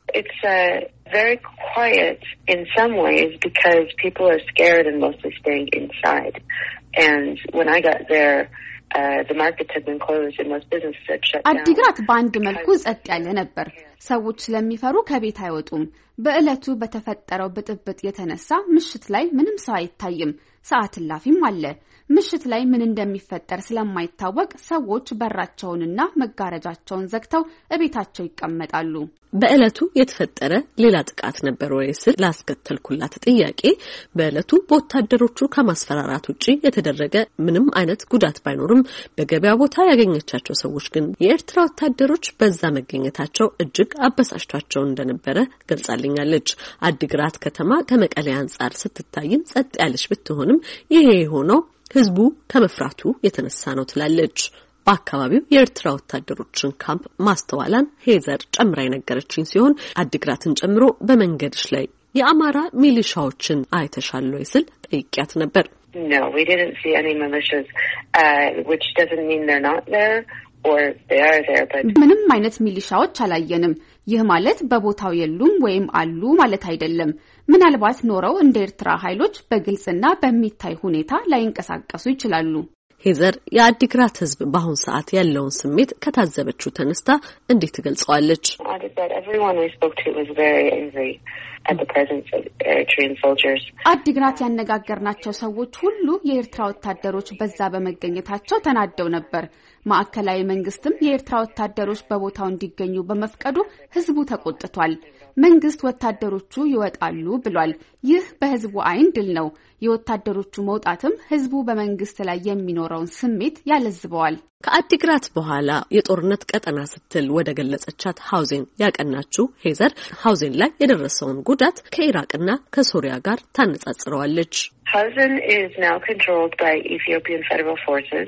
S12: It's very quiet in some ways because people are scared and mostly staying inside. And when I got there, the markets had been closed and most businesses had shut down.
S11: አዲግራት በአንድ መልኩ ጸጥ ያለ ነበር። ሰዎች ስለሚፈሩ ከቤት አይወጡም። በእለቱ በተፈጠረው ብጥብጥ የተነሳ ምሽት ላይ ምንም ሰው አይታይም። ሰዓት እላፊም አለ። ምሽት ላይ ምን እንደሚፈጠር ስለማይታወቅ ሰዎች በራቸውንና መጋረጃቸውን ዘግተው እቤታቸው ይቀመጣሉ።
S13: በእለቱ የተፈጠረ ሌላ ጥቃት ነበር ወይስ ላስከተልኩላት ጥያቄ በእለቱ በወታደሮቹ ከማስፈራራት ውጪ የተደረገ ምንም አይነት ጉዳት ባይኖርም በገበያ ቦታ ያገኘቻቸው ሰዎች ግን የኤርትራ ወታደሮች በዛ መገኘታቸው እጅግ አበሳጭቷቸው እንደነበረ ገልጻልኛለች። አዲግራት ከተማ ከመቀሌ አንጻር ስትታይም ጸጥ ያለች ብትሆንም ይሄ የሆነው ህዝቡ ከመፍራቱ የተነሳ ነው ትላለች። በአካባቢው የኤርትራ ወታደሮችን ካምፕ ማስተዋላን ሄዘር ጨምራ የነገረችኝ ሲሆን አዲግራትን ጨምሮ በመንገድሽ ላይ የአማራ ሚሊሻዎችን አይተሻል ወይ ስል ጠይቂያት ነበር።
S12: No, we didn't see any militias, which doesn't mean they're not there or they are there, but
S11: ምንም አይነት ሚሊሻዎች አላየንም። ይህ ማለት በቦታው የሉም ወይም አሉ ማለት አይደለም። ምናልባት ኖረው እንደ ኤርትራ ኃይሎች በግልጽና በሚታይ ሁኔታ ላይንቀሳቀሱ ይችላሉ።
S13: ሄዘር የአዲግራት ህዝብ በአሁን ሰዓት ያለውን ስሜት ከታዘበችው ተነስታ እንዴት ትገልጸዋለች?
S11: አዲግራት ያነጋገርናቸው ሰዎች ሁሉ የኤርትራ ወታደሮች በዛ በመገኘታቸው ተናደው ነበር። ማዕከላዊ መንግስትም የኤርትራ ወታደሮች በቦታው እንዲገኙ በመፍቀዱ ህዝቡ ተቆጥቷል። መንግስት ወታደሮቹ ይወጣሉ ብሏል። ይህ በህዝቡ አይን ድል ነው። የወታደሮቹ መውጣትም ህዝቡ በመንግስት ላይ የሚኖረውን ስሜት ያለዝበዋል።
S13: ከአዲግራት በኋላ የጦርነት ቀጠና ስትል ወደ ገለጸቻት ሀውዜን ያቀናችው ሄዘር ሀውዜን ላይ የደረሰውን ጉዳት ከኢራቅና ከሶሪያ ጋር ታነጻጽረዋለች።
S12: Hausen is now controlled by Ethiopian federal forces.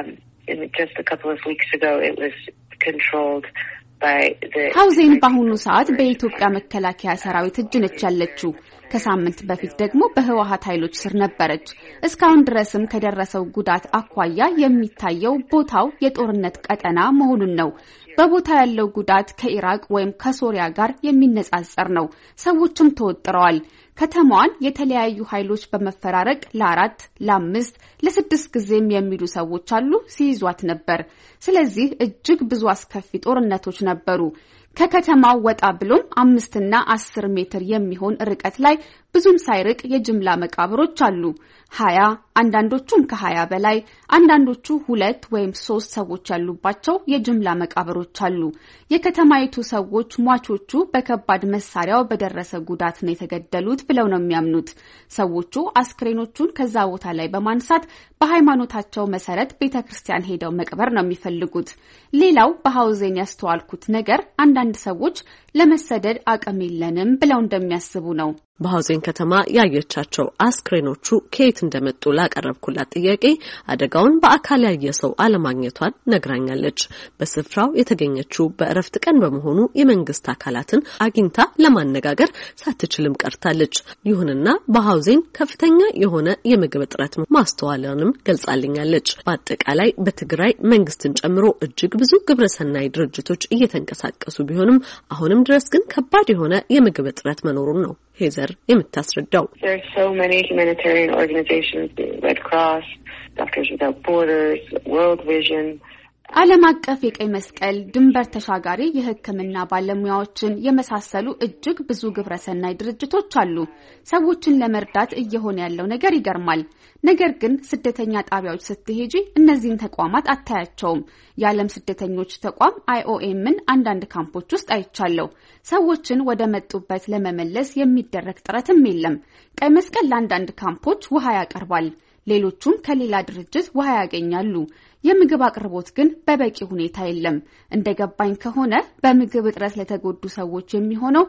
S12: Just a couple of weeks ago it was controlled by the
S11: ሀውዜን በአሁኑ ሰዓት በኢትዮጵያ መከላከያ ሰራዊት እጅ ነች ያለችው። ከሳምንት በፊት ደግሞ በህወሓት ኃይሎች ስር ነበረች። እስካሁን ድረስም ከደረሰው ጉዳት አኳያ የሚታየው ቦታው የጦርነት ቀጠና መሆኑን ነው። በቦታው ያለው ጉዳት ከኢራቅ ወይም ከሶሪያ ጋር የሚነጻጸር ነው። ሰዎችም ተወጥረዋል። ከተማዋን የተለያዩ ኃይሎች በመፈራረቅ ለ4፣ ለ5፣ ለ6 ጊዜም የሚሉ ሰዎች አሉ ሲይዟት ነበር። ስለዚህ እጅግ ብዙ አስከፊ ጦርነቶች ነበሩ። ከከተማው ወጣ ብሎም 5 እና 10 ሜትር የሚሆን ርቀት ላይ ብዙም ሳይርቅ የጅምላ መቃብሮች አሉ። 20 አንዳንዶቹም ከ20 በላይ አንዳንዶቹ 2 ወይም 3 ሰዎች ያሉባቸው የጅምላ መቃብሮች አሉ። የከተማይቱ ሰዎች ሟቾቹ በከባድ መሳሪያው በደረሰ ጉዳት ነው የተገደሉት ብለው ነው የሚያምኑት። ሰዎቹ አስክሬኖቹን ከዛ ቦታ ላይ በማንሳት በሃይማኖታቸው መሰረት ቤተክርስቲያን ሄደው መቅበር ነው የሚፈልጉት። ሌላው በሀውዜን ያስተዋልኩት ነገር አንዳንድ ሰዎች ለመሰደድ አቅም የለንም ብለው እንደሚያስቡ ነው።
S13: በሀውዜን ከተማ ያየቻቸው አስክሬኖቹ ከየት እንደመጡ ላቀረብኩላት ጥያቄ አደጋውን በአካል ያየ ሰው አለማግኘቷን ነግራኛለች። በስፍራው የተገኘችው በእረፍት ቀን በመሆኑ የመንግስት አካላትን አግኝታ ለማነጋገር ሳትችልም ቀርታለች። ይሁንና በሀውዜን ከፍተኛ የሆነ የምግብ እጥረት ማስተዋሏንም ገልጻልኛለች። በአጠቃላይ በትግራይ መንግስትን ጨምሮ እጅግ ብዙ ግብረሰናይ ድርጅቶች እየተንቀሳቀሱ ቢሆንም አሁንም ድረስ ግን ከባድ የሆነ የምግብ እጥረት መኖሩን ነው ሄዘር የምታስረዳው።
S12: There are so many humanitarian organizations, the Red Cross, Doctors Without Borders, World Vision.
S11: ዓለም አቀፍ የቀይ መስቀል ድንበር ተሻጋሪ የሕክምና ባለሙያዎችን የመሳሰሉ እጅግ ብዙ ግብረሰናይ ድርጅቶች አሉ። ሰዎችን ለመርዳት እየሆነ ያለው ነገር ይገርማል። ነገር ግን ስደተኛ ጣቢያዎች ስትሄጂ እነዚህን ተቋማት አታያቸውም። የዓለም ስደተኞች ተቋም IOMን አንዳንድ ካምፖች ውስጥ አይቻለሁ። ሰዎችን ወደ መጡበት ለመመለስ የሚደረግ ጥረትም የለም። ቀይ መስቀል ለአንዳንድ ካምፖች ውሃ ያቀርባል። ሌሎቹም ከሌላ ድርጅት ውሃ ያገኛሉ። የምግብ አቅርቦት ግን በበቂ ሁኔታ የለም። እንደገባኝ ከሆነ በምግብ እጥረት ለተጎዱ ሰዎች የሚሆነው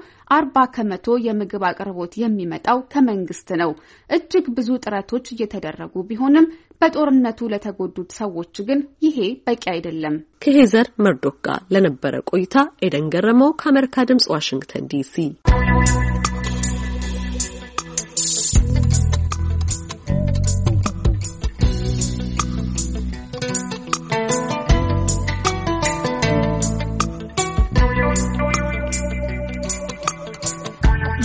S11: 40% የምግብ አቅርቦት የሚመጣው ከመንግስት ነው። እጅግ ብዙ ጥረቶች እየተደረጉ ቢሆንም በጦርነቱ ለተጎዱት ሰዎች ግን ይሄ በቂ አይደለም።
S13: ከሄዘር መርዶክ ጋር ለነበረ ቆይታ ኤደን ገረመው ከአሜሪካ ድምጽ ዋሽንግተን ዲሲ።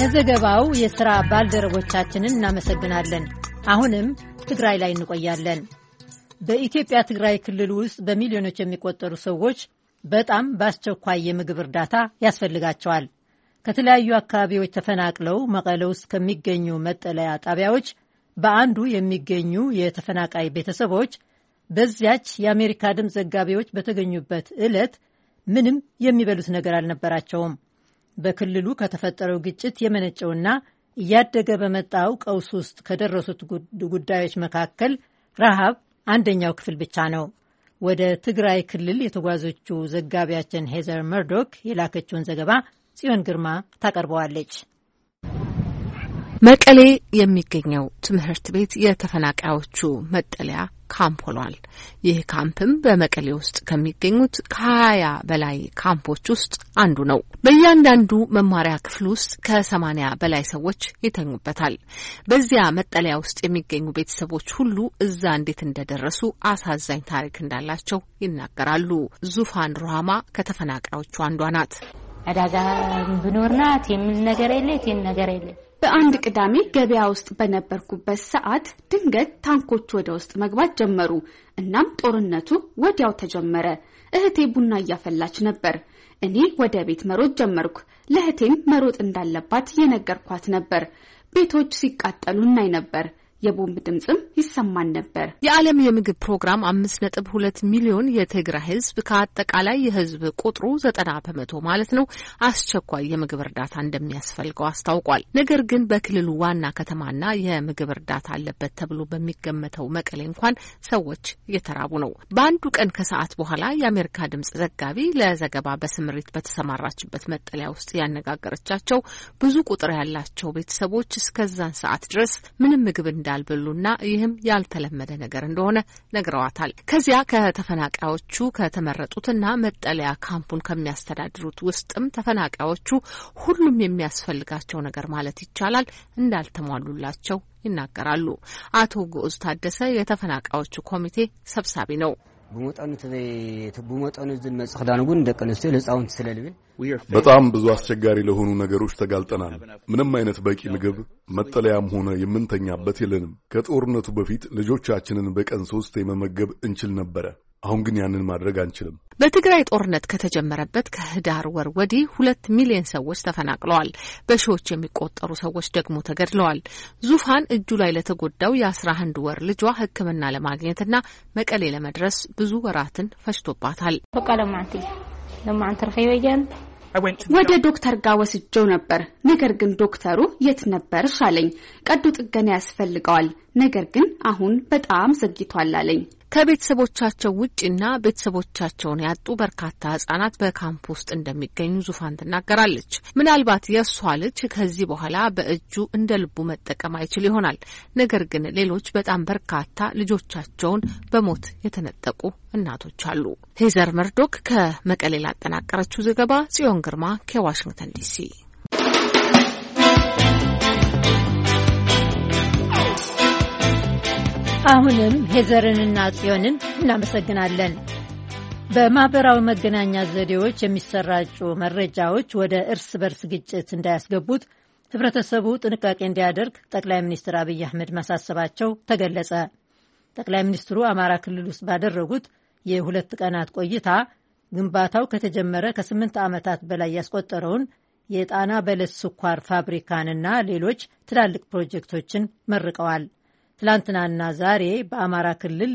S3: ለዘገባው የሥራ ባልደረቦቻችንን እናመሰግናለን። አሁንም ትግራይ ላይ እንቆያለን። በኢትዮጵያ ትግራይ ክልል ውስጥ በሚሊዮኖች የሚቆጠሩ ሰዎች በጣም በአስቸኳይ የምግብ እርዳታ ያስፈልጋቸዋል። ከተለያዩ አካባቢዎች ተፈናቅለው መቀሌ ውስጥ ከሚገኙ መጠለያ ጣቢያዎች በአንዱ የሚገኙ የተፈናቃይ ቤተሰቦች በዚያች የአሜሪካ ድምፅ ዘጋቢዎች በተገኙበት ዕለት ምንም የሚበሉት ነገር አልነበራቸውም። በክልሉ ከተፈጠረው ግጭት የመነጨውና እያደገ በመጣው ቀውስ ውስጥ ከደረሱት ጉዳዮች መካከል ረሃብ አንደኛው ክፍል ብቻ ነው። ወደ ትግራይ ክልል የተጓዘችው ዘጋቢያችን ሄዘር መርዶክ የላከችውን ዘገባ ጽዮን ግርማ ታቀርበዋለች።
S6: መቀሌ የሚገኘው ትምህርት ቤት የተፈናቃዮቹ መጠለያ ካምፕ ሆኗል። ይህ ካምፕም በመቀሌ ውስጥ ከሚገኙት ከ20 በላይ ካምፖች ውስጥ አንዱ ነው። በእያንዳንዱ መማሪያ ክፍል ውስጥ ከ80 በላይ ሰዎች ይተኙበታል። በዚያ መጠለያ ውስጥ የሚገኙ ቤተሰቦች ሁሉ እዛ እንዴት እንደደረሱ አሳዛኝ ታሪክ እንዳላቸው ይናገራሉ። ዙፋን ሩሃማ ከተፈናቃዮቹ አንዷ ናት።
S14: አዳጋ ብኖርና የምን ነገር የለ
S11: በአንድ ቅዳሜ ገበያ ውስጥ በነበርኩበት ሰዓት ድንገት ታንኮች ወደ ውስጥ መግባት ጀመሩ። እናም ጦርነቱ ወዲያው ተጀመረ። እህቴ ቡና እያፈላች ነበር። እኔ ወደ ቤት መሮጥ ጀመርኩ። ለእህቴም መሮጥ እንዳለባት የነገርኳት ነበር። ቤቶች ሲቃጠሉ እናይ ነበር። የቦምብ ድምጽም ይሰማን ነበር።
S6: የዓለም የምግብ ፕሮግራም 5.2 ሚሊዮን የትግራይ ሕዝብ ከአጠቃላይ የሕዝብ ቁጥሩ 90% ማለት ነው አስቸኳይ የምግብ እርዳታ እንደሚያስፈልገው አስታውቋል። ነገር ግን በክልሉ ዋና ከተማና የምግብ እርዳታ አለበት ተብሎ በሚገመተው መቀሌ እንኳን ሰዎች እየተራቡ ነው። በአንዱ ቀን ከሰዓት በኋላ የአሜሪካ ድምጽ ዘጋቢ ለዘገባ በስምሪት በተሰማራችበት መጠለያ ውስጥ ያነጋገረቻቸው ብዙ ቁጥር ያላቸው ቤተሰቦች እስከዛን ሰዓት ድረስ ምንም ምግብ እንዳልበሉና ይህም ያልተለመደ ነገር እንደሆነ ነግረዋታል። ከዚያ ከተፈናቃዮቹ ከተመረጡትና መጠለያ ካምፑን ከሚያስተዳድሩት ውስጥም ተፈናቃዮቹ ሁሉም የሚያስፈልጋቸው ነገር ማለት ይቻላል እንዳልተሟሉላቸው ይናገራሉ። አቶ ጉዑዝ ታደሰ የተፈናቃዮቹ ኮሚቴ ሰብሳቢ ነው።
S15: በጣም ብዙ አስቸጋሪ ለሆኑ ነገሮች ተጋልጠናል። ምንም አይነት በቂ ምግብ፣ መጠለያም ሆነ የምንተኛበት የለንም። ከጦርነቱ በፊት ልጆቻችንን በቀን 3 መመገብ እንችል ነበረ። አሁን ግን ያንን ማድረግ አንችልም።
S6: በትግራይ ጦርነት ከተጀመረበት ከህዳር ወር ወዲህ 2 ሚሊዮን ሰዎች ተፈናቅለዋል። በሺዎች የሚቆጠሩ ሰዎች ደግሞ ተገድለዋል። ዙፋን እጁ ላይ ለተጎዳው የ11 ወር ልጇ ሕክምና ለማግኘትና መቀሌ ለመድረስ ብዙ ወራትን ፈጅቶባታል።
S11: ወደ ዶክተር ጋር ወስጄው ነበር። ነገር ግን ዶክተሩ የት ነበርሽ አለኝ። ቀዶ ጥገና ያስፈልገዋል፣ ነገር ግን አሁን በጣም ዘግይቷል አለኝ።
S6: ከቤተሰቦቻቸው ውጪና ቤተሰቦቻቸውን ያጡ በርካታ ህጻናት በካምፕ ውስጥ እንደሚገኙ ዙፋን ትናገራለች። ምናልባት የእሷ ልጅ ከዚህ በኋላ በእጁ እንደ ልቡ መጠቀም አይችል ይሆናል። ነገር ግን ሌሎች በጣም በርካታ ልጆቻቸውን በሞት የተነጠቁ እናቶች አሉ። ሄዘር መርዶክ ከመቀሌ ላጠናቀረችው ዘገባ ጽዮን ግርማ ከዋሽንግተን ዲሲ።
S3: አሁንም ሄዘርንና ጽዮንን እናመሰግናለን። በማህበራዊ መገናኛ ዘዴዎች የሚሰራጩ መረጃዎች ወደ እርስ በርስ ግጭት እንዳያስገቡት ህብረተሰቡ ጥንቃቄ እንዲያደርግ ጠቅላይ ሚኒስትር አብይ አህመድ ማሳሰባቸው ተገለጸ። ጠቅላይ ሚኒስትሩ አማራ ክልል ውስጥ ባደረጉት የ2 ቀናት ቆይታ ግንባታው ከተጀመረ ከ8 ዓመታት በላይ ያስቆጠረውን የጣና በለስ ስኳር ፋብሪካንና ሌሎች ትላልቅ ፕሮጀክቶችን መርቀዋል። ትላንትናና ዛሬ በአማራ ክልል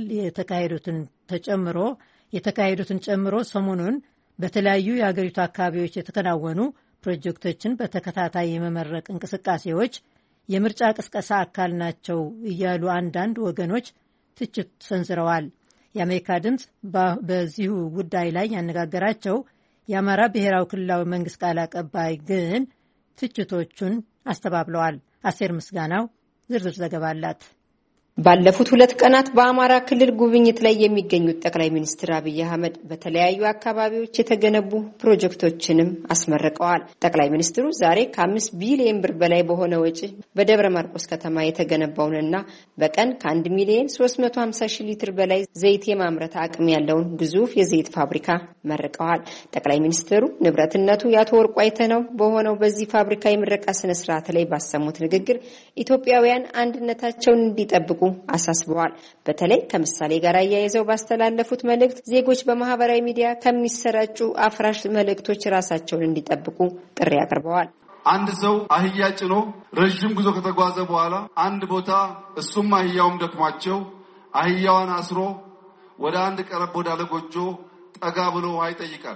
S3: የተካሄዱትን ጨምሮ ሰሞኑን በተለያዩ የሀገሪቱ አካባቢዎች የተከናወኑ ፕሮጀክቶችን በተከታታይ የመመረቅ እንቅስቃሴዎች የምርጫ ቅስቀሳ አካል ናቸው እያሉ አንዳንድ ወገኖች ትችት ሰንዝረዋል። የአሜሪካ ድምፅ በዚሁ ጉዳይ ላይ ያነጋገራቸው የአማራ ብሔራዊ ክልላዊ መንግስት ቃል አቀባይ ግን ትችቶቹን አስተባብለዋል። አሴር ምስጋናው ዝርዝር ዘገባ አላት።
S16: ባለፉት 2 ቀናት በአማራ ክልል ጉብኝት ላይ የሚገኙት ጠቅላይ ሚኒስትር አብይ አህመድ በተለያዩ አካባቢዎች የተገነቡ ፕሮጀክቶችንም አስመርቀዋል። ጠቅላይ ሚኒስትሩ ዛሬ ከ5 ቢሊዮን ብር በላይ በሆነ ወጪ በደብረ ማርቆስ ከተማ የተገነባውንና በቀን ከ1 ሚሊዮን 350 ሺህ ሊትር በላይ ዘይት የማምረት አቅም ያለውን ግዙፍ የዘይት ፋብሪካ መርቀዋል። ጠቅላይ ሚኒስትሩ ንብረትነቱ የአቶ ወርቁ አይተነው በሆነው በዚህ ፋብሪካ የምረቃ ስነ ስርዓት ላይ ባሰሙት ንግግር ኢትዮጵያውያን አንድነታቸውን እንዲጠብቁ አሳስበዋል። በተለይ ከምሳሌ ጋር አያይዘው ባስተላለፉት መልእክት ዜጎች በማህበራዊ ሚዲያ ከሚሰራጩ አፍራሽ መልእክቶች ራሳቸውን እንዲጠብቁ ጥሪ አቅርበዋል።
S17: አንድ ሰው አህያ ጭኖ ረጅም ጉዞ ከተጓዘ በኋላ አንድ ቦታ እሱም አህያውም ደክሟቸው አህያዋን አስሮ ወደ አንድ ቀረብ ወዳለ ጎጆ ጠጋ ብሎ ውሃ ይጠይቃል።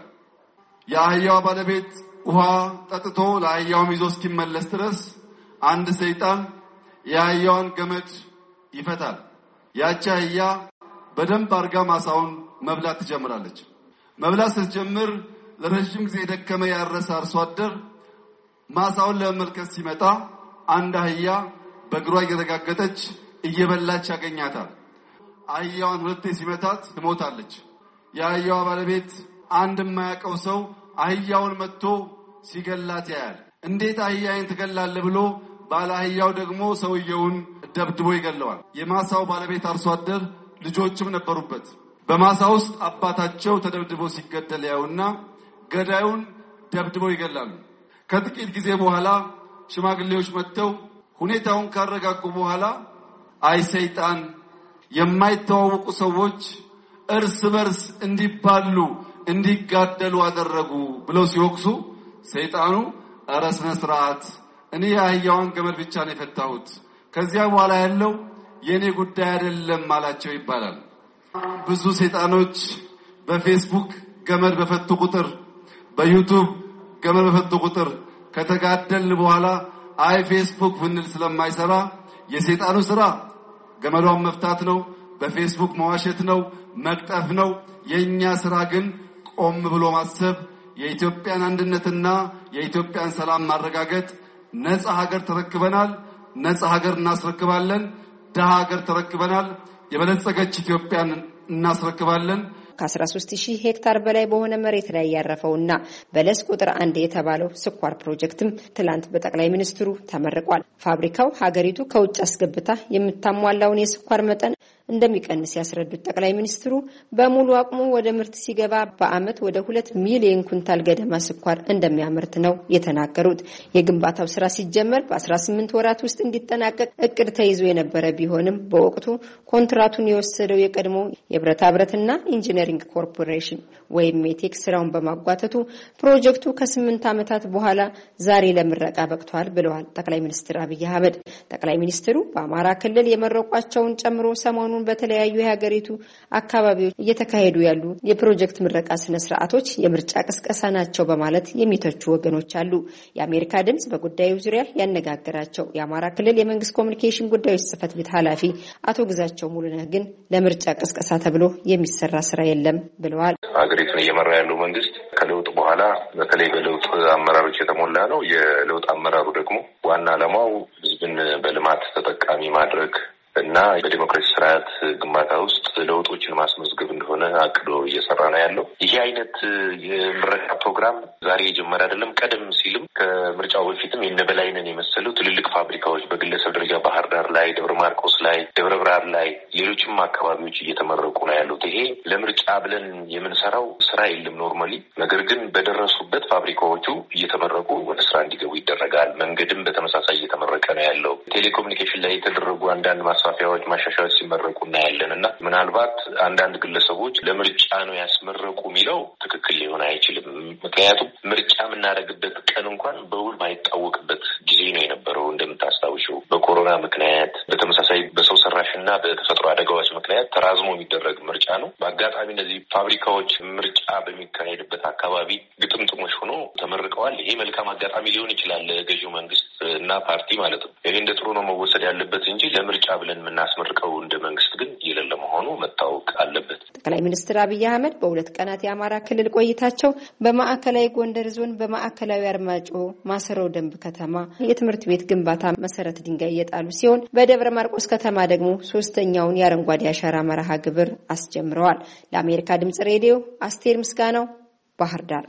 S17: የአህያዋ ባለቤት ውሃ ጠጥቶ ለአህያውም ይዞ እስኪመለስ ድረስ አንድ ሰይጣን የአህያዋን ገመድ ይፈታል። ያቺ አህያ በደንብ አርጋ ማሳውን መብላት ትጀምራለች። መብላት ስትጀምር ለረጅም ጊዜ ደከመ ያረሰ አርሶ አደር ማሳውን ለመመልከት ሲመጣ አንድ አህያ በእግሯ እየተጋገጠች እየበላች ያገኛታል። አህያዋን 2 ሲመታት ትሞታለች። የአህያዋ ባለቤት አንድ የማያውቀው ሰው አህያውን መጥቶ ሲገላት ያያል። እንዴት አህያዬን ትገላለህ ብሎ ባለ አህያው ደግሞ ሰውየውን ደብድቦ ይገለዋል። የማሳው ባለቤት አርሶ አደር ልጆችም ነበሩበት። በማሳ ውስጥ አባታቸው ተደብድቦ ሲገደል ያዩና ገዳዩን ደብድበው ይገላሉ። ከጥቂት ጊዜ በኋላ ሽማግሌዎች መጥተው ሁኔታውን ካረጋጉ በኋላ አይ ሰይጣን የማይተዋወቁ ሰዎች እርስ በርስ እንዲባሉ እንዲጋደሉ አደረጉ ብለው ሲወቅሱ ሰይጣኑ ኧረ ስነ ስርዓት እኔ የአህያዋን ገመድ ብቻ ነው የፈታሁት ከዚያ በኋላ ያለው የኔ ጉዳይ አይደለም አላቸው ይባላል። ብዙ ሰይጣኖች በፌስቡክ ገመድ በፈቱ ቁጥር በዩቲዩብ ገመድ በፈቱ ቁጥር ከተጋደል በኋላ አይ ፌስቡክ ብንል ስለማይሰራ የሰይጣኑ ስራ ገመዷን መፍታት ነው፣ በፌስቡክ መዋሸት ነው፣ መቅጠፍ ነው። የኛ ስራ ግን ቆም ብሎ ማሰብ፣ የኢትዮጵያን አንድነትና የኢትዮጵያን ሰላም ማረጋገጥ። ነፃ ሀገር ተረክበናል፣ ነፃ ሀገር እናስረክባለን። ደሃ ሀገር ተረክበናል፣ የበለጸገች ኢትዮጵያን እናስረክባለን።
S16: ከ13000 ሄክታር በላይ በሆነ መሬት ላይ ያረፈውና በለስ ቁጥር 1 የተባለው ስኳር ፕሮጀክትም ትላንት በጠቅላይ ሚኒስትሩ ተመርቋል። ፋብሪካው ሀገሪቱ ከውጭ አስገብታ የምታሟላውን የስኳር መጠን እንደሚቀንስ ያስረዱት ጠቅላይ ሚኒስትሩ በሙሉ አቅሙ ወደ ምርት ሲገባ በአመት ወደ 2 ሚሊዮን ኩንታል ገደማ ስኳር እንደሚያመርት ነው የተናገሩት። የግንባታው ስራ ሲጀመር በ18 ወራት ውስጥ እንዲጠናቀቅ እቅድ ተይዞ የነበረ ቢሆንም በወቅቱ ኮንትራቱን የወሰደው የቀድሞ የብረታ ብረትና ኢንጂነሪንግ ኮርፖሬሽን ወይም ሜቴክ ስራውን በማጓተቱ ፕሮጀክቱ ከ8 ዓመታት በኋላ ዛሬ ለምረቃ በቅቷል ብለዋል ጠቅላይ ሚኒስትር አብይ አህመድ። ጠቅላይ ሚኒስትሩ በአማራ ክልል የመረቋቸውን ጨምሮ ሰሞኑን በተለያዩ የሀገሪቱ አካባቢዎች እየተካሄዱ ያሉ የፕሮጀክት ምረቃ ስነ ስርዓቶች የምርጫ ቅስቀሳ ናቸው በማለት የሚተቹ ወገኖች አሉ። የአሜሪካ ድምጽ በጉዳዩ ዙሪያ ያነጋገራቸው የአማራ ክልል የመንግስት ኮሚኒኬሽን ጉዳዮች ጽህፈት ቤት ኃላፊ አቶ ግዛቸው ሙሉነህ ግን ለምርጫ ቅስቀሳ ተብሎ የሚሰራ ስራ የለም ብለዋል።
S18: ሀገሪቱን እየመራ ያለው መንግስት ከለውጥ በኋላ በተለይ በለውጥ አመራሮች የተሞላ ነው። የለውጥ አመራሩ ደግሞ ዋና ዓላማው ህዝብን በልማት ተጠቃሚ ማድረግ እና በዲሞክራሲ ስርዓት ግንባታ ውስጥ ለውጦችን ማስመዝገብ እንደሆነ አቅዶ እየሰራ ነው ያለው። ይሄ አይነት የምረቃ ፕሮግራም ዛሬ የጀመረ አይደለም። ቀደም ሲልም ከምርጫው በፊትም የነበላይነን የመሰሉ ትልልቅ ፋብሪካዎች በግለሰብ ደረጃ ባህር ዳር ላይ፣ ደብረ ማርቆስ ላይ፣ ደብረ ብርሃን ላይ፣ ሌሎችም አካባቢዎች እየተመረቁ ነው ያሉት። ይሄ ለምርጫ ብለን የምንሰራው ስራ የለም ኖርማሊ። ነገር ግን በደረሱበት ፋብሪካዎቹ እየተመረቁ ወደ ስራ እንዲገቡ ይደረጋል። መንገድም በተመሳሳይ እየተመረቀ ነው ያለው። ቴሌኮሙኒኬሽን ላይ የተደረጉ አንዳንድ ማስፋፊያዎች፣ ማሻሻያዎች ሲመረቁ እናያለን እና ምናልባት አንዳንድ ግለሰቦች ለምርጫ ነው ያስመረቁ የሚለው ትክክል ሊሆን አይችልም። ምክንያቱም ምርጫ የምናደርግበት ቀን እንኳን በውል ማይታወቅበት ጊዜ ነው የነበረው። እንደምታስታውሽው በኮሮና ምክንያት፣ በተመሳሳይ በሰው ሰራሽና በተፈጥሮ አደጋዎች ምክንያት ተራዝሞ የሚደረግ ምርጫ ነው። በአጋጣሚ እነዚህ ፋብሪካዎች ምርጫ በሚካሄድበት አካባቢ ግጥምጥሞች ሆኖ ተመርቀዋል። ይሄ መልካም አጋጣሚ ሊሆን ይችላል ለገዢው መንግስት እና ፓርቲ ማለት ነው። ይሄ እንደ ጥሩ ነው መወሰድ ያለበት እንጂ ለምርጫ ብለን የምናስመርቀው እንደ መንግስት ግን የሌለ መሆኑ መታወቅ አለበት።
S16: ጠቅላይ ሚኒስትር አብይ አህመድ በሁለት ቀናት የአማራ ክልል ቆይታቸው በማዕከላዊ ጎንደር ዞን በማዕከላዊ አርማጭሆ ማሰሮ ደንብ ከተማ የትምህርት ቤት ግንባታ መሰረት ድንጋይ እየጣሉ ሲሆን በደብረ ማርቆስ ከተማ ደግሞ ሶስተኛውን የአረንጓዴ አሻራ መርሃ ግብር አስጀምረዋል። ለአሜሪካ ድምጽ ሬዲዮ አስቴር ምስጋናው ባህር ዳር።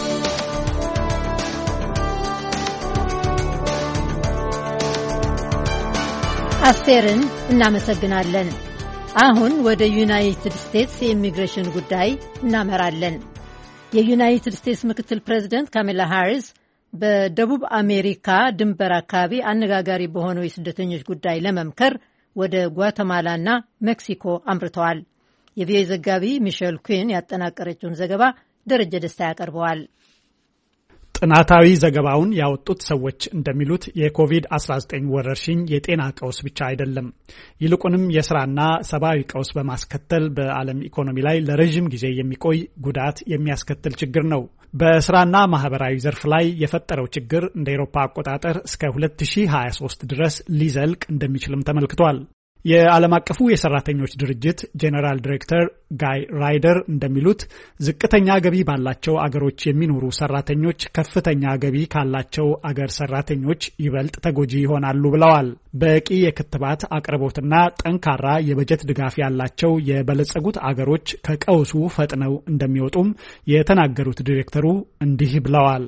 S3: አስቴርን እናመሰግናለን። አሁን ወደ ዩናይትድ ስቴትስ የኢሚግሬሽን ጉዳይ እናመራለን። የዩናይትድ ስቴትስ ምክትል ፕሬዝደንት ካማላ ሃሪስ በደቡብ አሜሪካ ድንበር አካባቢ አነጋጋሪ በሆነው የስደተኞች ጉዳይ ለመምከር ወደ ጓተማላና ሜክሲኮ አምርተዋል። የቪኦኤ ዘጋቢ ሚሼል ኩዊን ያጠናቀረችውን ዘገባ ደረጀ ደስታ ያቀርበዋል።
S19: ጥናታዊ ዘገባውን ያወጡት ሰዎች እንደሚሉት የኮቪድ-19 ወረርሽኝ የጤና ቀውስ ብቻ አይደለም፣ ይልቁንም የስራና ሰብአዊ ቀውስ በማስከተል በዓለም ኢኮኖሚ ላይ ለረጅም ጊዜ የሚቆይ ጉዳት የሚያስከትል ችግር ነው። በስራና ማህበራዊ ዘርፍ ላይ የፈጠረው ችግር እንደ አውሮፓ አቆጣጠር እስከ 2023 ድረስ ሊዘልቅ እንደሚችልም ተመልክቷል። የዓለም አቀፉ የሰራተኞች ድርጅት ጄኔራል ዳይሬክተር ጋይ ራይደር እንደሚሉት ዝቅተኛ ገቢ ባላቸው አገሮች የሚኖሩ ሰራተኞች ከፍተኛ ገቢ ካላቸው አገር ሰራተኞች ይበልጥ ተጎጂ ይሆናሉ ብለዋል። በቂ የክትባት አቅርቦትና ጠንካራ የበጀት ድጋፍ ያላቸው የበለጸጉት አገሮች ከቀውሱ ፈጥነው እንደሚወጡም የተናገሩት ዲሬክተሩ እንዲህ ብለዋል።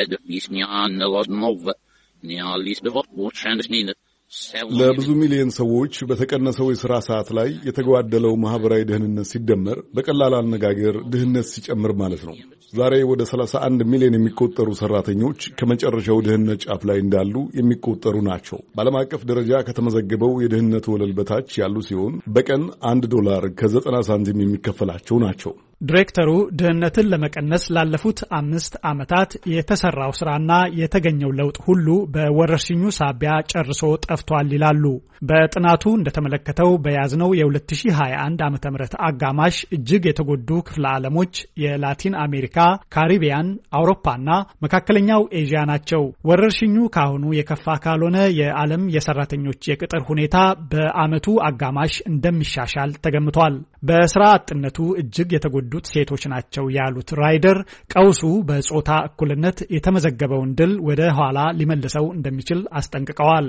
S15: ለብዙ ሚሊዮን ሰዎች በተቀነሰው የሥራ ሰዓት ላይ የተጓደለው ማህበራዊ ደህንነት ሲደመር በቀላል አነጋገር ድህነት ሲጨምር ማለት ነው። ዛሬ ወደ 31 ሚሊዮን የሚቆጠሩ ሰራተኞች ከመጨረሻው ድህነት ጫፍ ላይ እንዳሉ የሚቆጠሩ ናቸው። በዓለም አቀፍ ደረጃ ከተመዘገበው የድህነት ወለል በታች ያሉ ሲሆን በቀን $1 ከ90 ሳንቲም የሚከፈላቸው ናቸው።
S19: ዲሬክተሩ ድህነትን ለመቀነስ ላለፉት 5 ዓመታት የተሰራው ስራና የተገኘው ለውጥ ሁሉ በወረርሽኙ ሳቢያ ጨርሶ ጠፍቷል ይላሉ። በጥናቱ እንደተመለከተው በያዝነው የ2021 ዓመተ ምህረት አጋማሽ እጅግ የተጎዱ ክፍለ ዓለሞች የላቲን አሜሪካ፣ ካሪቢያን፣ አውሮፓና መካከለኛው ኤዥያ ናቸው። ወረርሽኙ ካሁኑ የከፋ ካልሆነ የዓለም የሰራተኞች የቅጥር ሁኔታ በዓመቱ አጋማሽ እንደሚሻሻል ተገምቷል። በስራ አጥነቱ እጅግ የተጎዱት ሴቶች ናቸው ያሉት ራይደር ቀውሱ በጾታ እኩልነት የተመዘገበውን ድል ወደ ኋላ ሊመልሰው እንደሚችል አስጠንቅቀዋል።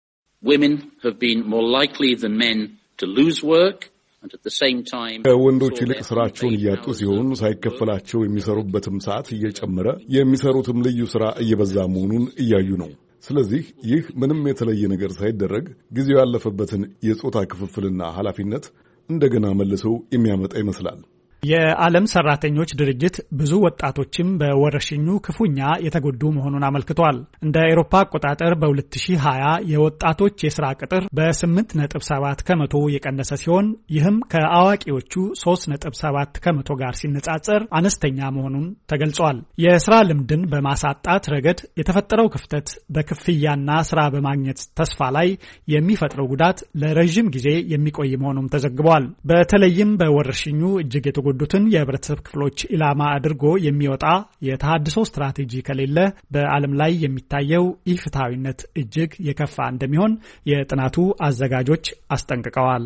S15: ከወንዶች ይልቅ ስራቸውን እያጡ ሲሆን ሳይከፈላቸው የሚሰሩበትም ሰዓት እየጨመረ የሚሰሩትም ልዩ ስራ እየበዛ መሆኑን እያዩ ነው። ስለዚህ ይህ ምንም የተለየ ነገር ሳይደረግ ጊዜው ያለፈበትን የጾታ ክፍፍልና ኃላፊነት እንደገና መልሰው የሚያመጣ ይመስላል።
S19: የዓለም ሰራተኞች ድርጅት ብዙ ወጣቶችም በወረርሽኙ ክፉኛ የተጎዱ መሆኑን አመልክቷል። እንደ አውሮፓ አቆጣጠር በ2020 የወጣቶች የሥራ ቅጥር በ8.7 ከመቶ የቀነሰ ሲሆን ይህም ከአዋቂዎቹ 3.7 ከመቶ ጋር ሲነጻጸር አነስተኛ መሆኑን ተገልጿል። የሥራ ልምድን በማሳጣት ረገድ የተፈጠረው ክፍተት በክፍያና ሥራ በማግኘት ተስፋ ላይ የሚፈጥረው ጉዳት ለረጅም ጊዜ የሚቆይ መሆኑም ተዘግቧል። በተለይም በወረርሽኙ እጅግ ጉዱትን የህብረተሰብ ክፍሎች ኢላማ አድርጎ የሚወጣ የተሃድሶ ስትራቴጂ ከሌለ በዓለም ላይ የሚታየው ኢፍትሃዊነት እጅግ የከፋ እንደሚሆን የጥናቱ አዘጋጆች አስጠንቅቀዋል።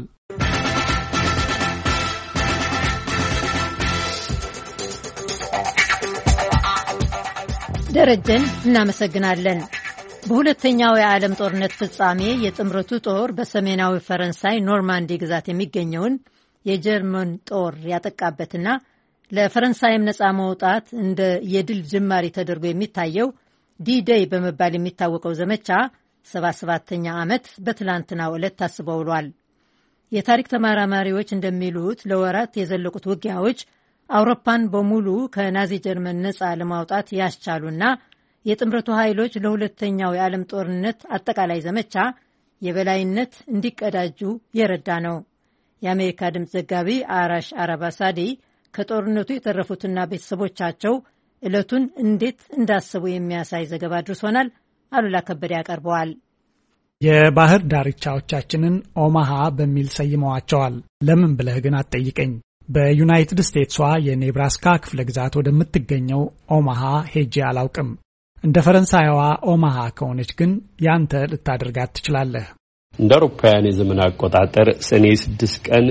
S3: ደረጀን እናመሰግናለን። በሁለተኛው የዓለም ጦርነት ፍጻሜ የጥምረቱ ጦር በሰሜናዊ ፈረንሳይ ኖርማንዲ ግዛት የሚገኘውን የጀርመን ጦር ያጠቃበትና ለፈረንሳይም ነፃ መውጣት እንደ የድል ጅማሪ ተደርጎ የሚታየው ዲ-ዴይ በመባል የሚታወቀው ዘመቻ 77ኛ ዓመት በትላንትናው ዕለት ታስቦ ውሏል። የታሪክ ተመራማሪዎች እንደሚሉት ለወራት የዘለቁት ውጊያዎች አውሮፓን በሙሉ ከናዚ ጀርመን ነፃ ለማውጣት ያስቻሉና የጥምረቱ ኃይሎች ለሁለተኛው የዓለም ጦርነት አጠቃላይ ዘመቻ የበላይነት እንዲቀዳጁ የረዳ ነው። የአሜሪካ ድምፅ ዘጋቢ አራሽ አረባሳዲ ከጦርነቱ የተረፉትና ቤተሰቦቻቸው ዕለቱን እንዴት እንዳሰቡ የሚያሳይ ዘገባ አድርሶናል። አሉላ ከበደ ያቀርበዋል።
S19: የባህር ዳርቻዎቻችንን ኦማሃ በሚል ሰይመዋቸዋል። ለምን ብለህ ግን አትጠይቀኝ። በዩናይትድ ስቴትሷ የኔብራስካ ክፍለ ግዛት ወደምትገኘው ኦማሃ ሄጄ አላውቅም። እንደ ፈረንሳይዋ ኦማሃ ከሆነች ግን ያንተ ልታደርጋት ትችላለህ።
S20: እንደ አውሮፓውያን የዘመን አቆጣጠር ሰኔ 6 ቀን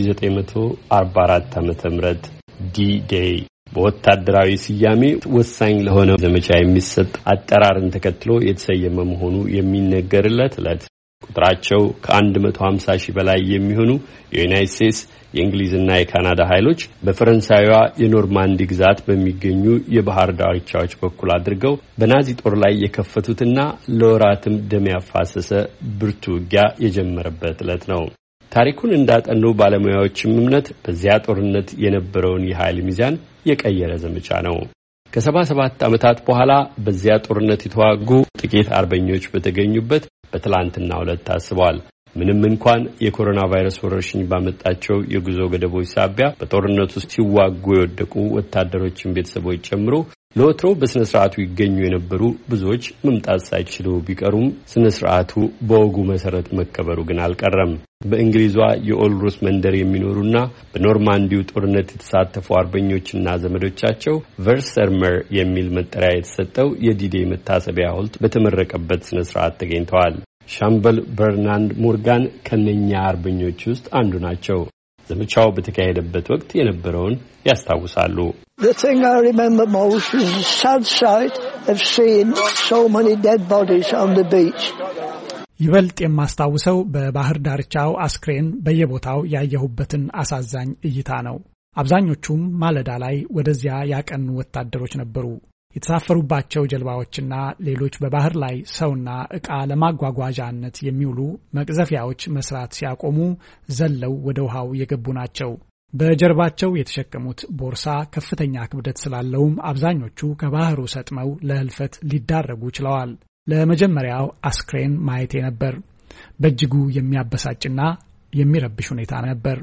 S20: 1944 ዓ.ም ዲ-ዴይ በወታደራዊ ስያሜ ወሳኝ ለሆነ ዘመቻ የሚሰጥ አጠራርን ተከትሎ የተሰየመ መሆኑ የሚነገርለት ዕለት ቁጥራቸው ከ150 ሺህ በላይ የሚሆኑ የዩናይትድ ስቴትስ የእንግሊዝና የካናዳ ኃይሎች በፈረንሳይዋ የኖርማንዲ ግዛት በሚገኙ የባህር ዳርቻዎች በኩል አድርገው በናዚ ጦር ላይ የከፈቱትና ለወራትም ደም ያፋሰሰ ብርቱ ውጊያ የጀመረበት ዕለት ነው። ታሪኩን እንዳጠኑ ባለሙያዎችም እምነት በዚያ ጦርነት የነበረውን የኃይል ሚዛን የቀየረ ዘመቻ ነው። ከ77 ዓመታት በኋላ በዚያ ጦርነት የተዋጉ ጥቂት አርበኞች በተገኙበት በትላንትናው ዕለት ታስበዋል። ምንም እንኳን የኮሮና ቫይረስ ወረርሽኝ ባመጣቸው የጉዞ ገደቦች ሳቢያ በጦርነቱ ሲዋጉ የወደቁ ወታደሮችን ቤተሰቦች ጨምሮ ለወትሮ በስነ ስርዓቱ ይገኙ የነበሩ ብዙዎች መምጣት ሳይችሉ ቢቀሩም ስነ ስርዓቱ በወጉ መሰረት መከበሩ ግን አልቀረም። በእንግሊዟ የኦልሩስ መንደር የሚኖሩና በኖርማንዲው ጦርነት የተሳተፉ አርበኞችና ዘመዶቻቸው ቨርሰርመር የሚል መጠሪያ የተሰጠው የዲ-ዴይ መታሰቢያ ሐውልት በተመረቀበት ስነ ስርዓት ተገኝተዋል። ሻምበል በርናንድ ሞርጋን ከነኛ አርበኞች ውስጥ አንዱ ናቸው። ዘመቻው በተካሄደበት ወቅት የነበረውን ያስታውሳሉ።
S21: The thing I remember most is the sad sight of seeing so many dead bodies on the beach.
S19: ይበልጥ የማስታውሰው በባህር ዳርቻው አስክሬን በየቦታው ያየሁበትን አሳዛኝ እይታ ነው። አብዛኞቹም ማለዳ ላይ ወደዚያ ያቀኑ ወታደሮች ነበሩ። የተሳፈሩባቸው ጀልባዎችና ሌሎች በባህር ላይ ሰውና ዕቃ ለማጓጓዣነት የሚውሉ መቅዘፊያዎች መስራት ሲያቆሙ ዘለው ወደ ውሃው የገቡ ናቸው። በጀርባቸው የተሸከሙት ቦርሳ ከፍተኛ ክብደት ስላለውም አብዛኞቹ ከባህሩ ሰጥመው ለህልፈት ሊዳረጉ ችለዋል። ለመጀመሪያው አስክሬን ማየቴ ነበር። በእጅጉ የሚያበሳጭና የሚረብሽ ሁኔታ ነበር።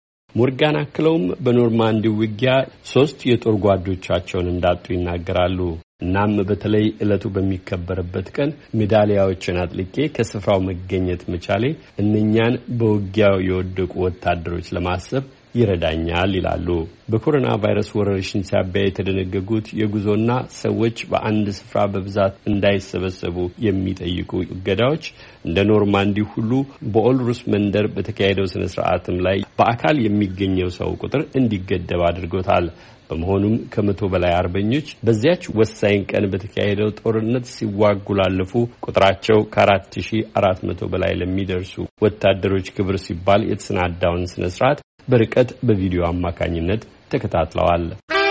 S20: ሞርጋን አክለውም በኖርማንዲ ውጊያ 3 የጦር ጓዶቻቸውን እንዳጡ ይናገራሉ። እናም በተለይ ዕለቱ በሚከበርበት ቀን ሜዳሊያዎችን አጥልቄ ከስፍራው መገኘት መቻሌ እነኛን በውጊያው የወደቁ ወታደሮች ለማሰብ ይረዳኛል ይላሉ። በኮሮና ቫይረስ ወረርሽኝ ሳቢያ የተደነገጉት የጉዞና ሰዎች በአንድ ስፍራ በብዛት እንዳይሰበሰቡ የሚጠይቁ እገዳዎች እንደ ኖርማንዲ ሁሉ በኦልሩስ መንደር በተካሄደው ስነ ስርዓትም ላይ በአካል የሚገኘው ሰው ቁጥር እንዲገደብ አድርጎታል። በመሆኑም ከ100 በላይ አርበኞች በዚያች ወሳኝ ቀን በተካሄደው ጦርነት ሲዋጉ ላለፉ ቁጥራቸው ከ4400 በላይ ለሚደርሱ ወታደሮች ክብር ሲባል የተሰናዳውን ስነ ስርዓት በርቀት በቪዲዮ አማካኝነት ተከታትለዋል።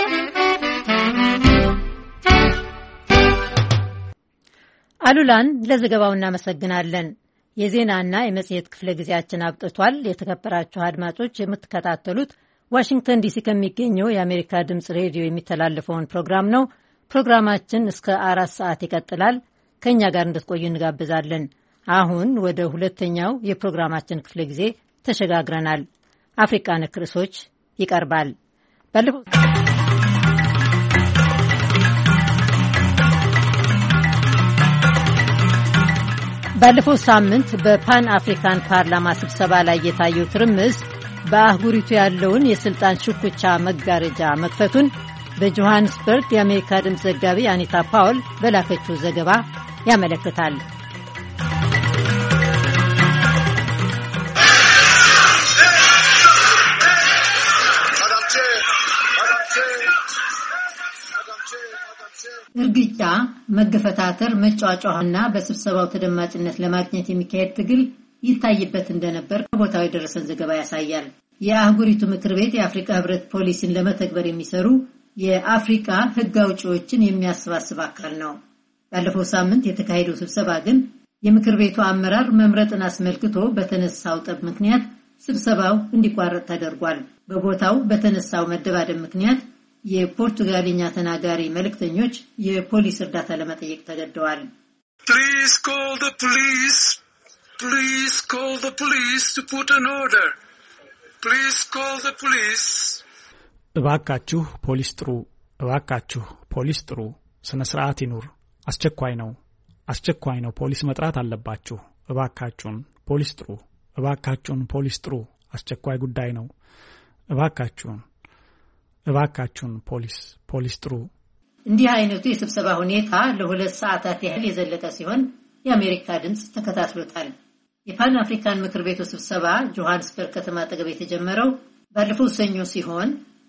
S3: አሉላን ለዘገባው እናመሰግናለን። የዜናና የመጽሔት ክፍለ ጊዜያችን አብቅቷል። የተከበራችሁ አድማጮች የምትከታተሉት ዋሽንግተን ዲሲ ከሚገኘው የአሜሪካ ድምጽ ሬዲዮ የሚተላለፈውን ፕሮግራም ነው። ፕሮግራማችን እስከ 4 ሰዓት ይቀጥላል። ከኛ ጋር እንድትቆዩ እንጋብዛለን። አሁን ወደ ሁለተኛው የፕሮግራማችን ክፍለ ጊዜ ተሸጋግረናል። አፍሪካ ነክ ርዕሶች ይቀርባል። ባለፈው ሳምንት በፓን አፍሪካን ፓርላማ ስብሰባ ላይ የታየው ትርምስ በአህጉሪቱ ያለውን የስልጣን ሽኩቻ መጋረጃ መክፈቱን በጆሃንስበርግ የአሜሪካ ድምፅ ዘጋቢ አኒታ ፓውል በላከችው ዘገባ ያመለክታል። እርግጫ፣ መገፈታተር፣ መጫጫህና በስብሰባው ተደማጭነት ለማግኘት የሚካሄድ ትግል ይታይበት እንደነበር ከቦታው የደረሰን ዘገባ ያሳያል። የአህጉሪቱ ምክር ቤት የአፍሪካ ህብረት ፖሊሲን ለመተግበር የሚሰሩ የአፍሪካ ህግ አውጪዎችን የሚያሰባስብ አካል ነው። ባለፈው ሳምንት የተካሄደው ስብሰባ ግን የምክር ቤቱ አመራር መምረጥን አስመልክቶ በተነሳው ጠብ ምክንያት ስብሰባው እንዲቋረጥ ተደርጓል። በቦታው በተነሳው መደባደብ ምክንያት የፖርቱጋልኛ ተናጋሪ መልእክተኞች የፖሊስ እርዳታ ለመጠየቅ ተገደዋል።
S22: Please call the police. Please call the police to put an order. Please call the police.
S19: እባካችሁ ፖሊስ ጥሩ። እባካችሁ ፖሊስ ጥሩ። ስነ ስርዓት ይኑር። አስቸኳይ ነው። አስቸኳይ ነው። ፖሊስ መጥራት አለባችሁ። እባካችሁን ፖሊስ ጥሩ። እባካችሁን ፖሊስ ጥሩ። አስቸኳይ ጉዳይ ነው። እባካችሁን ፖሊስ ጥሩ።
S3: እንዲህ አይነቱ የስብሰባ ሁኔታ ለ2 ሰዓታት ያህል የዘለቀ ሲሆን የአሜሪካ ድምጽ ተከታትሎታል። የፓን አፍሪካን ምክር ቤቱ ስብሰባ ጆሃንስበርግ ከተማ አጠገብ የተጀመረው ባለፈው ሰኞ ሲሆን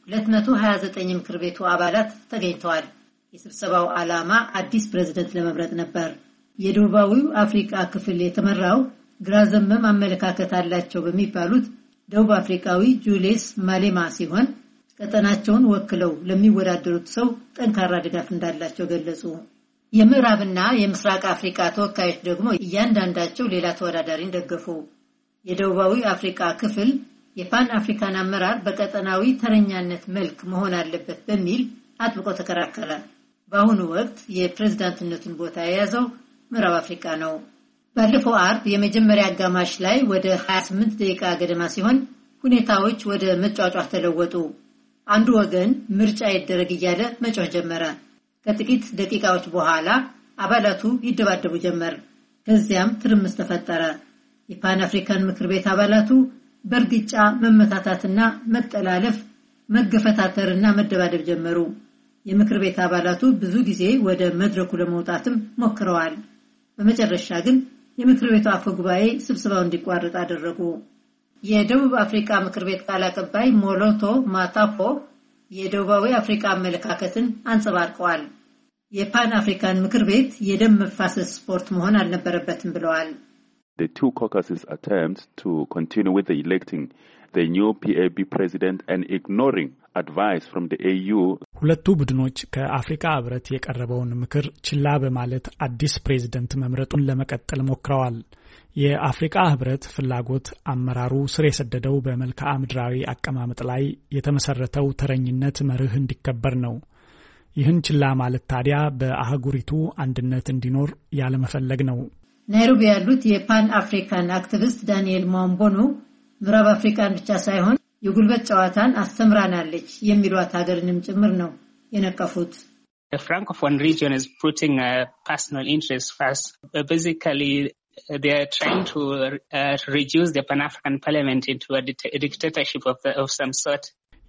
S3: 229 ምክር ቤቱ አባላት ተገኝተዋል። የስብሰባው ዓላማ አዲስ ፕሬዝዳንት ለመምረጥ ነበር። የደቡባዊው አፍሪካ ክፍል የተመራው ግራ ዘመም አመለካከት አላቸው በሚባሉት ደቡብ አፍሪካዊ ጁሊየስ ማሌማ ሲሆን ቀጠናቸውን ወክለው ለሚወዳደሩት ሰው ጠንካራ ድጋፍ እንዳላቸው ገለጹ። የምዕራብና የምስራቅ አፍሪካ ተወካዮች ደግሞ እያንዳንዳቸው ሌላ ተወዳዳሪን ደገፉ። የደቡባዊ አፍሪካ ክፍል የፓን አፍሪካን አመራር በቀጠናዊ ተረኛነት መልክ መሆን አለበት በሚል አጥብቆ ተከራከረ። በአሁኑ ወቅት የፕሬዝዳንትነቱን ቦታ የያዘው ምዕራብ አፍሪካ ነው። ባለፈው አርብ የመጀመሪያ አጋማሽ ላይ ወደ 28 ደቂቃ ገደማ ሲሆን ሁኔታዎች ወደ መጫጫህ ተለወጡ። አንዱ ወገን ምርጫ ይደረግ እያለ መጮህ ጀመረ። ከጥቂት ደቂቃዎች በኋላ አባላቱ ይደባደቡ ጀመር። ከዚያም ትርምስ ተፈጠረ። የፓን አፍሪካን ምክር ቤት አባላቱ በርግጫ መመታታትና መጠላለፍ፣ መገፈታተርና መደባደብ ጀመሩ። የምክር ቤት አባላቱ ብዙ ጊዜ ወደ መድረኩ ለመውጣትም ሞክረዋል። በመጨረሻ ግን የምክር ቤቱ አፈ ጉባኤ ስብሰባው እንዲቋረጥ አደረጉ። የደቡብ አፍሪካ ምክር ቤት ቃል አቀባይ ሞሎቶ ማታፖ የደቡባዊ አፍሪካ አመለካከትን አንጸባርቀዋል። የፓን አፍሪካን ምክር ቤት የደም መፋሰስ ስፖርት መሆን አልነበረበትም ብለዋል።
S1: The two caucuses attempt to continue with the electing the new PAB president and ignoring advice from the AU.
S19: ሁለቱ ቡድኖች ከአፍሪካ ህብረት የቀረበውን ምክር ችላ በማለት አዲስ ፕሬዝዳንት መምረጡን ለመቀጠል ሞክረዋል። የአፍሪካ ህብረት ፍላጎት አመራሩ ስር የሰደደው በመልክዓ ምድራዊ አቀማመጥ ላይ የተመሰረተው ተረኝነት መርህ እንዲከበር ነው። ይህን ችላ ማለት ታዲያ በአህጉሪቱ አንድነት እንዲኖር ያለመፈለግ ነው።
S3: ናይሮቢ ያሉት የፓን አፍሪካን አክቲቪስት ዳንኤል ሟምቦኑ ምዕራብ አፍሪካን ብቻ ሳይሆን የጉልበት ጨዋታን አስተምራናለች የሚሏት ሀገርንም ጭምር ነው የነቀፉት።
S2: The Francophone region is putting personal interest first. Basically, they are trying to reduce the Pan-African Parliament into a dictatorship of some sort.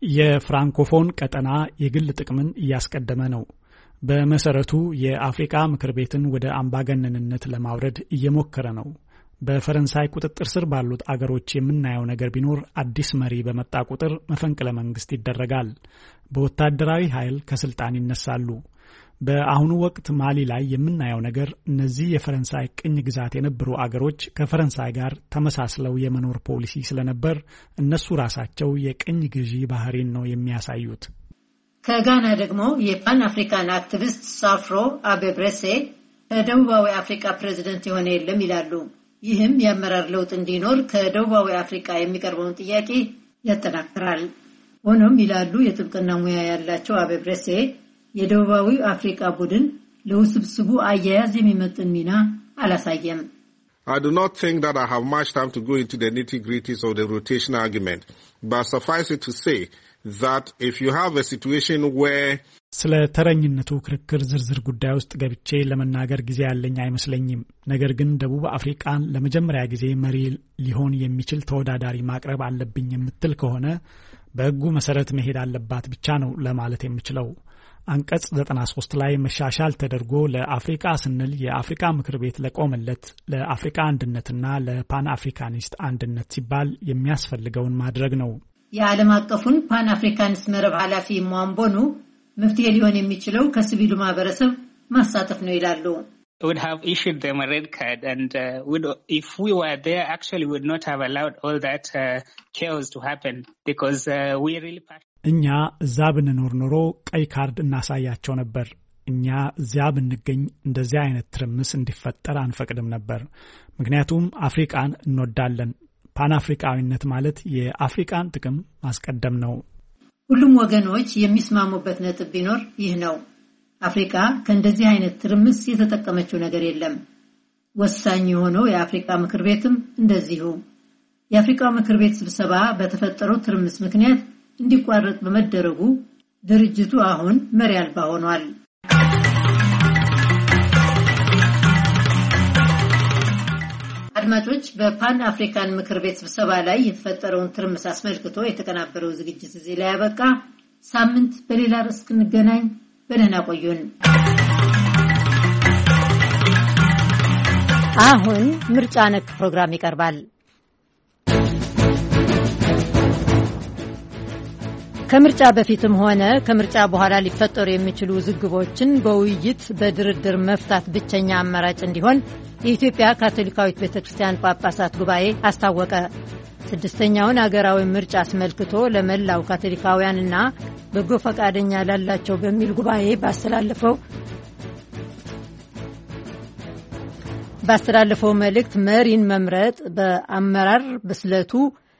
S19: የፍራንኮፎን ቀጠና የግል ጥቅምን እያስቀደመ ነው። በመሰረቱ የአፍሪካ ምክር ቤትን ወደ አምባገነንነት ለማውረድ እየሞከረ ነው። በፈረንሳይ ቁጥጥር ስር ባሉት አገሮች የምናየው ነገር ቢኖር አዲስ መሪ በመጣ ቁጥር መፈንቅለ መንግስት ይደረጋል። በወታደራዊ ኃይል ከስልጣን ይነሳሉ። በአሁኑ ወቅት ማሊ ላይ የምናየው ነገር እነዚህ የፈረንሳይ ቅኝ ግዛት የነበሩ አገሮች ከፈረንሳይ ጋር ተመሳስለው የመኖር ፖሊሲ ስለነበር እነሱ ራሳቸው የቅኝ ግዢ ባህሪን ነው የሚያሳዩት።
S3: ከጋና ደግሞ የፓን አፍሪካን አክቲቪስት ሳፍሮ አቤብሬሴ ከደቡባዊ አፍሪካ ፕሬዝዳንት የሆነ የለም ይላሉ። ይህም የአመራር ለውጥ እንዲኖር ከደቡባዊ አፍሪካ የሚቀርበውን ጥያቄ ያጠናክራል። ሆኖም ይላሉ የጥብቅና ሙያ ያላቸው አቤብሬሴ የደቡባዊ አፍሪካ ቡድን ለውስብስቡ አያያዝ የሚመጥን ሚና አላሳየም።
S23: I do not think that I have much time to go into the nitty-gritties of the rotation argument, but suffice it to say that if you have a situation where
S19: ስለ ተረኝነቱ ክርክር ዝርዝር ጉዳይ ውስጥ ገብቼ ለመናገር ጊዜ ያለኝ አይመስለኝም። ነገር ግን ደቡብ አፍሪካን ለመጀመሪያ ጊዜ መሪ ሊሆን የሚችል ተወዳዳሪ ማቅረብ አለብኝ የምትል ከሆነ በሕጉ መሰረት መሄድ አለባት ብቻ ነው ለማለት የምችለው። አንቀጽ 93 ላይ መሻሻል ተደርጎ ለአፍሪካ ስንል የአፍሪካ ምክር ቤት ለቆመለት ለአፍሪካ አንድነትና ለፓን አፍሪካኒስት አንድነት ሲባል የሚያስፈልገውን ማድረግ ነው።
S3: የዓለም አቀፉን ፓን አፍሪካኒስት መረብ ኃላፊ ሟምቦኑ መፍትሄ ሊሆን የሚችለው ከሲቪሉ ማህበረሰብ ማሳተፍ ነው ይላሉ።
S2: would have issued them a red card and if we were there actually would not have allowed all that chaos to happen because we really
S19: እኛ እዛ ብንኖር ኖሮ ቀይ ካርድ እናሳያቸው ነበር። እኛ እዚያ ብንገኝ እንደዚህ አይነት ትርምስ እንዲፈጠር አንፈቅድም ነበር። ምክንያቱም አፍሪካን እንወዳለን። ፓን አፍሪካዊነት ማለት የአፍሪካን ጥቅም ማስቀደም ነው።
S3: ሁሉም ወገኖች የሚስማሙበት ነጥብ ቢኖር ይህ ነው። አፍሪካ ከእንደዚህ አይነት ትርምስ የተጠቀመችው ነገር የለም። ወሳኝ የሆነው የአፍሪካ ምክር ቤትም እንደዚሁ። የአፍሪካ ምክር ቤት ስብሰባ በተፈጠረው ትርምስ ምክንያት እንዲቋረጥ በመደረጉ ድርጅቱ አሁን መሪ አልባ ሆኗል። አድማጮች፣ በፓን አፍሪካን ምክር ቤት ስብሰባ ላይ የተፈጠረውን ትርምስ አስመልክቶ የተቀናበረው ዝግጅት እዚህ ላይ ያበቃ። ሳምንት በሌላ ርዕስ እንገናኝ። በደህና ቆዩን። አሁን ምርጫ ነክ ፕሮግራም ይቀርባል። ከምርጫ በፊትም ሆነ ከምርጫ በኋላ ሊፈጠሩ የሚችሉ ውዝግቦችን በውይይት በድርድር መፍታት ብቸኛ አማራጭ እንዲሆን የኢትዮጵያ ካቶሊካዊት ቤተክርስቲያን ጳጳሳት ጉባኤ አስታወቀ። ስድስተኛውን አገራዊ ምርጫ አስመልክቶ ለመላው ካቶሊካውያንና በጎ ፈቃደኛ ላላቸው በሚል ጉባኤ ባስተላለፈው መልእክት መሪን መምረጥ በአመራር ብስለቱ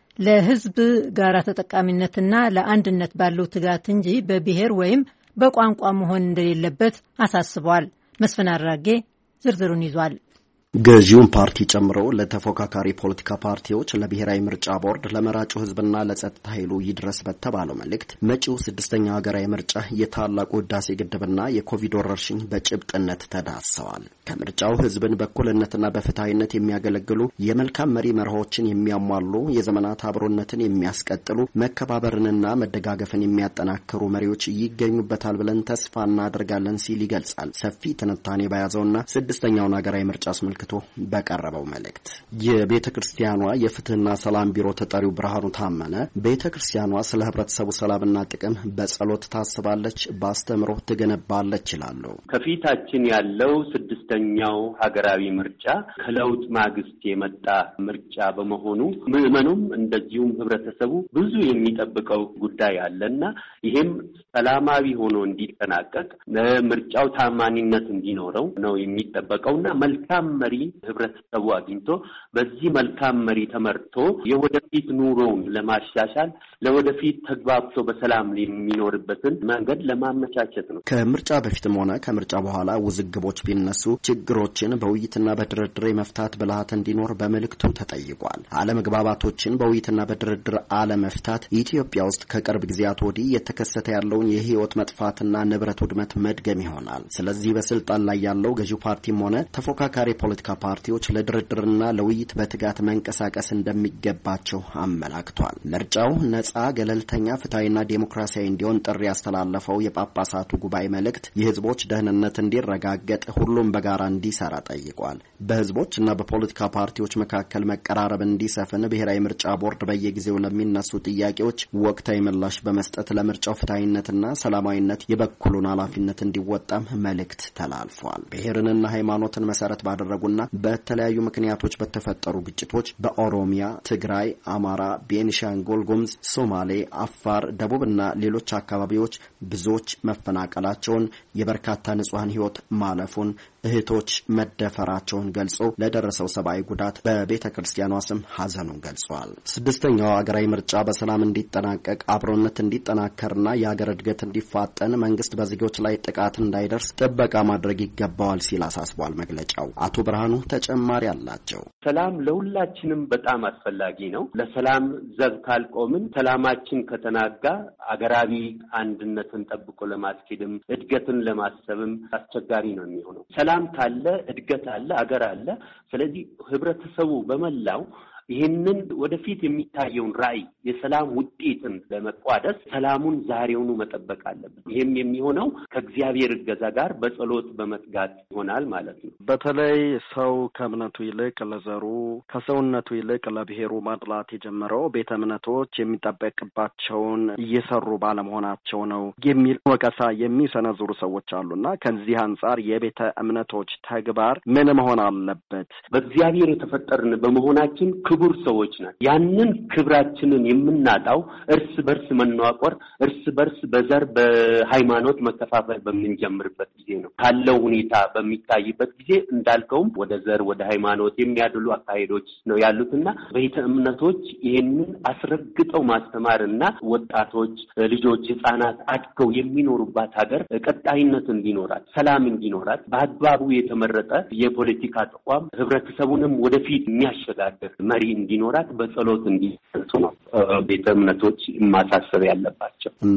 S3: ለሕዝብ ጋራ ተጠቃሚነትና ለአንድነት ባለው ትጋት እንጂ በብሔር ወይም በቋንቋ መሆን እንደሌለበት አሳስቧል። መስፍን አራጌ ዝርዝሩን ይዟል።
S4: ገዢውን ፓርቲ ጨምሮ ለተፎካካሪ ፖለቲካ ፓርቲዎች ለብሔራዊ ምርጫ ቦርድ ለመራጩ ሕዝብና ለጸጥታ ኃይሉ ይድረስ በተባለው መልእክት መጪው ስድስተኛው ሀገራዊ ምርጫ የታላቁ ህዳሴ ግድብና የኮቪድ ወረርሽኝ በጭብጥነት ተዳሰዋል። ከምርጫው ሕዝብን በእኩልነትና በፍትሃዊነት የሚያገለግሉ የመልካም መሪ መርሆችን የሚያሟሉ የዘመናት አብሮነትን የሚያስቀጥሉ መከባበርንና መደጋገፍን የሚያጠናክሩ መሪዎች ይገኙበታል ብለን ተስፋ እናደርጋለን ሲል ይገልጻል። ሰፊ ትንታኔ በያዘውና ስድስተኛውን ሀገራዊ ምርጫ አስመልክቶ በቀረበው መልእክት የቤተ ክርስቲያኗ የፍትህና ሰላም ቢሮ ተጠሪው ብርሃኑ ታመነ ቤተ ክርስቲያኗ ስለ ህብረተሰቡ ሰላምና ጥቅም በጸሎት ታስባለች፣ በአስተምሮ ትገነባለች ይላሉ።
S5: ከፊታችን ያለው ስድስተኛው ሀገራዊ ምርጫ ከለውጥ ማግስት የመጣ ምርጫ በመሆኑ ምዕመኑም እንደዚሁም ህብረተሰቡ ብዙ የሚጠብቀው ጉዳይ አለና ይሄም ሰላማዊ ሆኖ እንዲጠናቀቅ ምርጫው ታማኒነት እንዲኖረው ነው የሚጠበቀውና መልካም መሪ ህብረተሰቡ አግኝቶ በዚህ መልካም መሪ ተመርቶ የወደፊት ኑሮውን ለማሻሻል ለወደፊት ተግባብቶ በሰላም የሚኖርበትን መንገድ ለማመቻቸት ነው።
S4: ከምርጫ በፊትም ሆነ ከምርጫ በኋላ ውዝግቦች ቢነሱ ችግሮችን በውይይትና በድርድር መፍታት ብልሃት እንዲኖር በመልእክቱ ተጠይቋል። አለመግባባቶችን በውይይትና በድርድር አለመፍታት ኢትዮጵያ ውስጥ ከቅርብ ጊዜያት ወዲህ የተከሰተ ያለውን የህይወት መጥፋትና ንብረት ውድመት መድገም ይሆናል። ስለዚህ በስልጣን ላይ ያለው ገዢው ፓርቲም ሆነ ተፎካካሪ ፖለቲካ ፓርቲዎች ለድርድርና ለውይይት በትጋት መንቀሳቀስ እንደሚገባቸው አመላክቷል። ምርጫው ነጻ፣ ገለልተኛ፣ ፍትሃዊና ዴሞክራሲያዊ እንዲሆን ጥሪ ያስተላለፈው የጳጳሳቱ ጉባኤ መልእክት የህዝቦች ደህንነት እንዲረጋገጥ ሁሉም በጋራ እንዲሰራ ጠይቋል። በህዝቦችና በፖለቲካ ፓርቲዎች መካከል መቀራረብ እንዲሰፍን ብሔራዊ ምርጫ ቦርድ በየጊዜው ለሚነሱ ጥያቄዎች ወቅታዊ ምላሽ በመስጠት ለምርጫው ፍትሃዊነትና ሰላማዊነት የበኩሉን ኃላፊነት እንዲወጣም መልእክት ተላልፏል። ብሔርንና ሃይማኖትን መሰረት ባደረጉና በተለያዩ ምክንያቶች በተፈጠሩ ግጭቶች በኦሮሚያ፣ ትግራይ፣ አማራ፣ ቤኒሻንጉል ጉሙዝ፣ ሶማሌ፣ አፋር፣ ደቡብና ሌሎች አካባቢዎች ብዙዎች መፈናቀላቸውን፣ የበርካታ ንጹሃን ህይወት ማለፉን፣ እህቶች መደፈራቸውን ገልጾ ለደረሰው ሰብአዊ ጉዳት በቤተ ክርስቲያኗ ስም ሐዘኑን ገልጿል። ስድስተኛው ሀገራዊ ምርጫ በሰላም እንዲጠናቀቅ አብሮነት እንዲጠናከርና የሀገር እድገት እንዲፋጠን መንግስት በዜጎች ላይ ጥቃት እንዳይደርስ ጥበቃ ማድረግ ይገባዋል ሲል አሳስቧል መግለጫው። አቶ ብርሃኑ ተጨማሪ አላቸው።
S5: ሰላም ለሁላችንም በጣም አስፈላጊ ነው። ለሰላም ዘብ ካልቆምን ሰላማችን ከተናጋ አገራዊ አንድነትን ጠብቆ ለማስኬድም እድገትን ለማሰብም አስቸጋሪ ነው የሚሆነው። ሰላም ካለ እድገት አለ፣ አገር አለ። ስለዚህ ህብረተሰቡ በመላው ይህንን ወደፊት የሚታየውን ራዕይ የሰላም ውጤትን ለመቋደስ ሰላሙን ዛሬውኑ መጠበቅ አለበት። ይህም የሚሆነው ከእግዚአብሔር እገዛ ጋር በጸሎት በመትጋት ይሆናል ማለት ነው።
S8: በተለይ ሰው ከእምነቱ ይልቅ ለዘሩ ከሰውነቱ ይልቅ ለብሔሩ ማድላት የጀመረው ቤተ እምነቶች የሚጠበቅባቸውን እየሰሩ ባለመሆናቸው ነው የሚል ወቀሳ የሚሰነዝሩ ሰዎች አሉና ከዚህ አንጻር የቤተ እምነቶች ተግባር ምን መሆን አለበት?
S5: በእግዚአብሔር የተፈጠርን በመሆናችን ክቡር ሰዎች ናት። ያንን ክብራችንን የምናጣው እርስ በርስ መናቆር፣ እርስ በርስ በዘር በሃይማኖት መከፋፈል በምንጀምርበት ጊዜ ነው። ካለው ሁኔታ በሚታይበት ጊዜ እንዳልከውም ወደ ዘር ወደ ሃይማኖት የሚያድሉ አካሄዶች ነው ያሉትና ቤተ እምነቶች ይህንን አስረግጠው ማስተማርና ወጣቶች፣ ልጆች፣ ህጻናት አድገው የሚኖሩባት ሀገር ቀጣይነት እንዲኖራት፣ ሰላም እንዲኖራት በአግባቡ የተመረጠ የፖለቲካ ተቋም ህብረተሰቡንም ወደፊት የሚያሸጋግር መሪ እንዲኖራት በጸሎት እንዲሰጡ ነው ቤተ እምነቶች ማሳሰብ ያለባቸው።
S4: እናም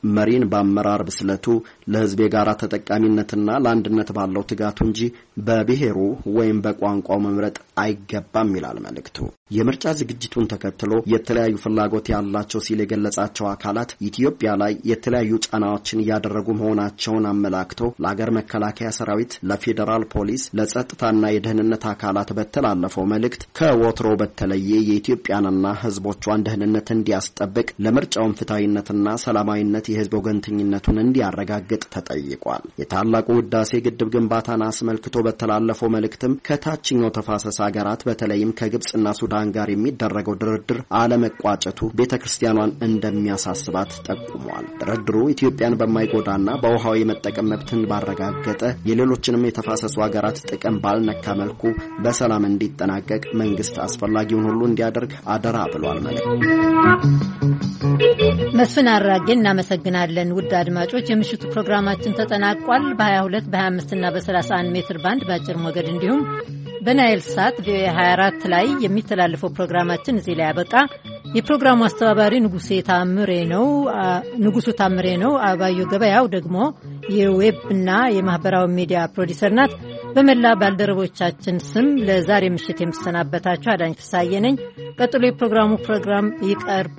S4: መሪን በአመራር ብስለቱ ለህዝብ የጋራ ተጠቃሚነትና ለአንድነት ባለው ትጋቱ እንጂ በብሔሩ ወይም በቋንቋው መምረጥ አይገባም ይላል መልእክቱ። የምርጫ ዝግጅቱን ተከትሎ የተለያዩ ፍላጎት ያላቸው ሲል የገለጻቸው አካላት ኢትዮጵያ ላይ የተለያዩ ጫናዎችን እያደረጉ መሆናቸውን አመላክቶ ለሀገር መከላከያ ሰራዊት፣ ለፌዴራል ፖሊስ፣ ለጸጥታና የደህንነት አካላት በተላለፈው መልእክት ከወትሮ በተለየ የኢትዮጵያንና ህዝቦቿን ደህንነት እንዲያስጠብቅ ለምርጫውን ፍትሃዊነትና ሰላማዊነት የህዝብ ወገንተኝነቱን እንዲያረጋግጥ ተጠይቋል። የታላቁ ህዳሴ ግድብ ግንባታን አስመልክቶ በተላለፈው መልእክትም ከታችኛው ተፋሰስ ሀገራት በተለይም ከግብጽና ሱዳን ጋር የሚደረገው ድርድር አለመቋጨቱ ቤተክርስቲያኗን እንደሚያሳስባት ጠቁሟል። ድርድሩ ኢትዮጵያን በማይጎዳና በውሃው የመጠቀም መብትን ባረጋገጠ የሌሎችንም የተፋሰሱ ሀገራት ጥቅም ባልነካ መልኩ በሰላም እንዲጠናቀቅ መንግስት አስፈላጊውን ሁሉ እንዲያደርግ አደራ ብሏል።
S3: መስፍን አራጌ እናመሰግናለን። ውድ አድማጮች የምሽቱ ፕሮግራማችን ተጠናቋል። በ22 በ25 እና በ31 ሜትር ባንድ በአጭር ሞገድ እንዲሁም በናይል ሳት ቪኦኤ 24 ላይ የሚተላለፈው ፕሮግራማችን እዚህ ላይ ያበቃ። የፕሮግራሙ አስተባባሪ ንጉሱ ታምሬ ነው። አባዩ ገበያው ደግሞ የዌብ እና የማህበራዊ ሚዲያ ፕሮዲሰር ናት። በመላ ባልደረቦቻችን ስም ለዛሬ ምሽት የምሰናበታችሁ አዳኝ ፍሳዬ ነኝ። ቀጥሎ የፕሮግራሙ ፕሮግራም ይቀርብ